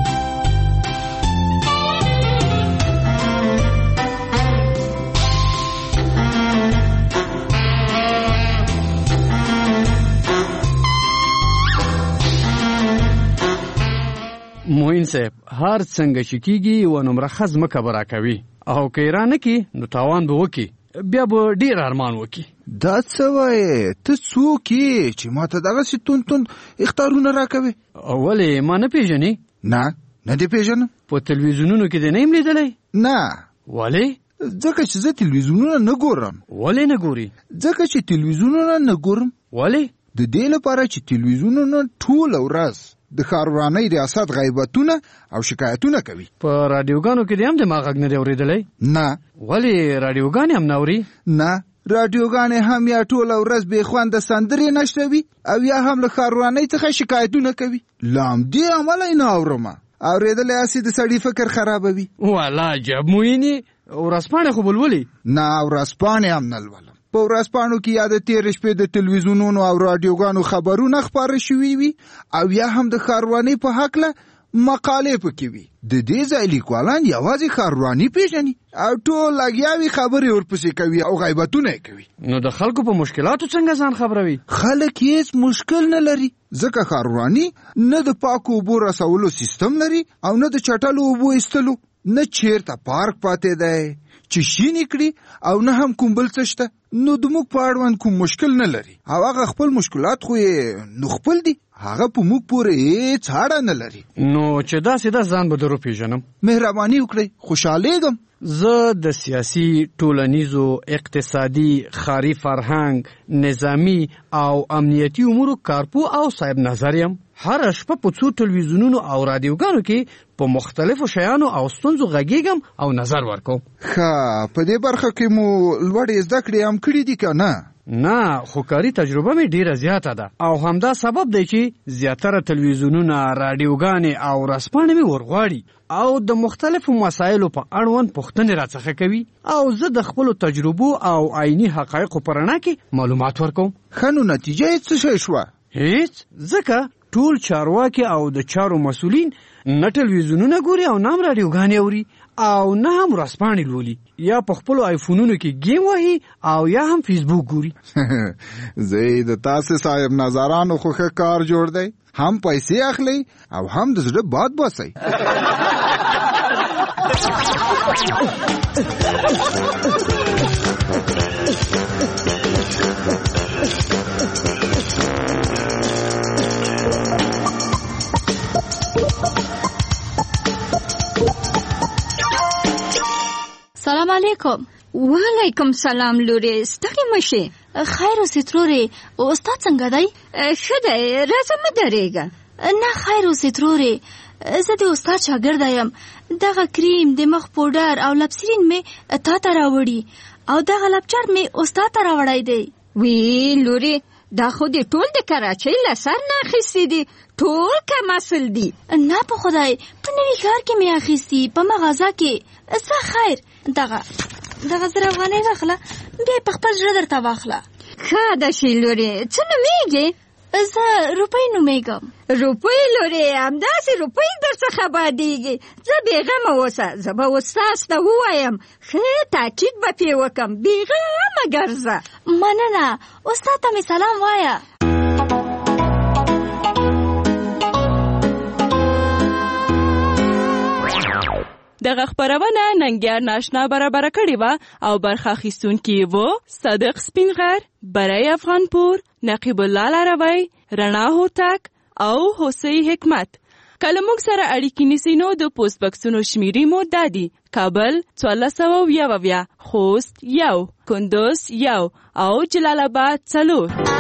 موین صاحب، هر څنګه چې کېږي یوه نمره ښه ځمکه به راکوي، او که یې رانه کړي نو تاوان به وکړي، بیا به ډېر ارمان وکړي. دا څه وایې؟ ته څوک یې چې ما ته دغسې توند اختارونه راکوې؟ ولې ما نه پېژنې؟ نه دې پېژنم. په تلویزیونونو کې دې نه یم لیدلی؟ نه. ولې؟ ځکه چې زه تلویزیونونه نه ګورم. ولې نه ګورې؟ ځکه چې تلویزیونونه نه ګورم. ولې؟ د دې لپاره چې تلویزیونونه ټوله ورځ د ښارورانۍ ریاست غیبتونه او شکایتونه کوي. په راډیوګانو کې دې هم د ما غږ نه دی اورېدلی؟ نه. ولې راډیوګانې هم نه اوري؟ نه، راډیوګانې هم یا ټوله ورځ بې خونده سندرې نشروي او یا هم له ښارورانۍ څخه شکایتونه کوي. له همدې امله یې نه اورم. اورېدلی هسې د سړي فکر خرابوي. والله عجب موینې، ورځپاڼې خو به لولې؟ نه، ورځپاڼې هم نه لولم. په ورځپاڼو کې یا د تېرې شپې د تلویزیونونو او راډیوګانو خبرونه خپاره شوي وي او یا هم د ښاروانۍ په هکله مقالې پکې وي. د دې ځای لیکوالان یوازې ښارواني پېژني او ټول لګیاوي خبرې ورپسې کوي او غیبتونه یې کوي. نو د خلکو په مشکلاتو څنګه ځان خبروي؟ خلک هیڅ مشکل نه لري، ځکه ښارواني نه د پاکو اوبو رسولو سیستم لري او نه د چټلو اوبو ایستلو، نه چیرته پارک پاتې دی چې شینې کړي او نه هم کوم بل څه شته. نو د موږ په اړوند کوم مشکل نه لري او هغه خپل مشکلات خو یې نو خپل دي، هغه په موږ پورې هیڅ اړه نه لري. نو چې داسې دا ځان به در وپېژنم؟ مهرباني وکړئ، خوشحالېږم. زه د سیاسي، ټولنیزو، اقتصادي، ښاري فرهنګ، نظامي او امنیتي امورو کارپو او صاحب نظر یم. هر شپه په څو تلویزیونونو او رادیوګانو کې په مختلفو شیانو او ستونزو غږیږم او نظر ورکوم. ښه، په دې برخه کې مو لوړې زده کړې هم کړي دي که نه؟ نه، خو کاري تجربه مې ډیره زیاته ده او همدا سبب دی چې زیاتره تلویزیونونه، راډیوګانې او ورځپاڼې مې ورغواړي او د مختلفو مسایلو په اړوند پوښتنې راڅخه کوي او زه د خپلو تجربو او عیني حقایقو په رڼا کې معلومات ورکوم. ښه، نو نتیجه یې څه شی شوه؟ هیڅ، ځکه ټول چارواکي او د چارو مسؤلین نه تلویزیونونه ګوري او نه هم راډیوګانې اوري او نه هم ورځپاڼې لولي، یا په خپلو آیفونونو کې گیم وهي او یا هم فیسبوک ګوري. زه د تاسې صاحب نظرانو خو ښه کار جوړ دی، هم پیسې اخلي او هم د زړه باد باسئ. سلام علیکم. وعلیکم سلام لورې، ستړې مشې. خیر اوسې ترورې، استاد څنګه دی؟ ښه دی، راځه مه درېږه. نه خیر اوسې ترورې، زه د استاد شاګرده یم. دغه کریم، د مخ پوډر او لبسرین مې تا ته راوړي او دغه لپچر مې استاد ته راوړی دی. وی لورې، دا خو دې ټول د کراچۍ له سر نه اخیستي دي، ټول کم اصل دي. نه په خدای، په نوي ښار کې مې اخیستي، په مغازه کې. څه خیر، دغه 1000 افغانۍ واخله، بیا په خپل زړه درته واخله. ښه ده شي لورې. څه نومېږې؟ زه روپۍ نومېږم. روپۍ لورې، همداسې روپۍ درڅخه بادېږي. زه بېغمه اوسه، زه به اوس تاسو ته ووایم، ښه تاکید به پرې وکړم، بېغمه ګرځه. مننه، استاد ته مې سلام وایه. دغه خبرونه ننګیار ناشنا برابر کړې وه او برخه اخیستونکي یې وو صادق سپینغر، برای افغانپور، نقیب الله لاروی، رڼا هوتک او حسی حکمت. کله موږ سره اړیکې نیسئ نو د پوسټ بکسونو شمیرې مو دا دي: کابل 1422، خوست 1، کندوز 1 او جلال آباد 4.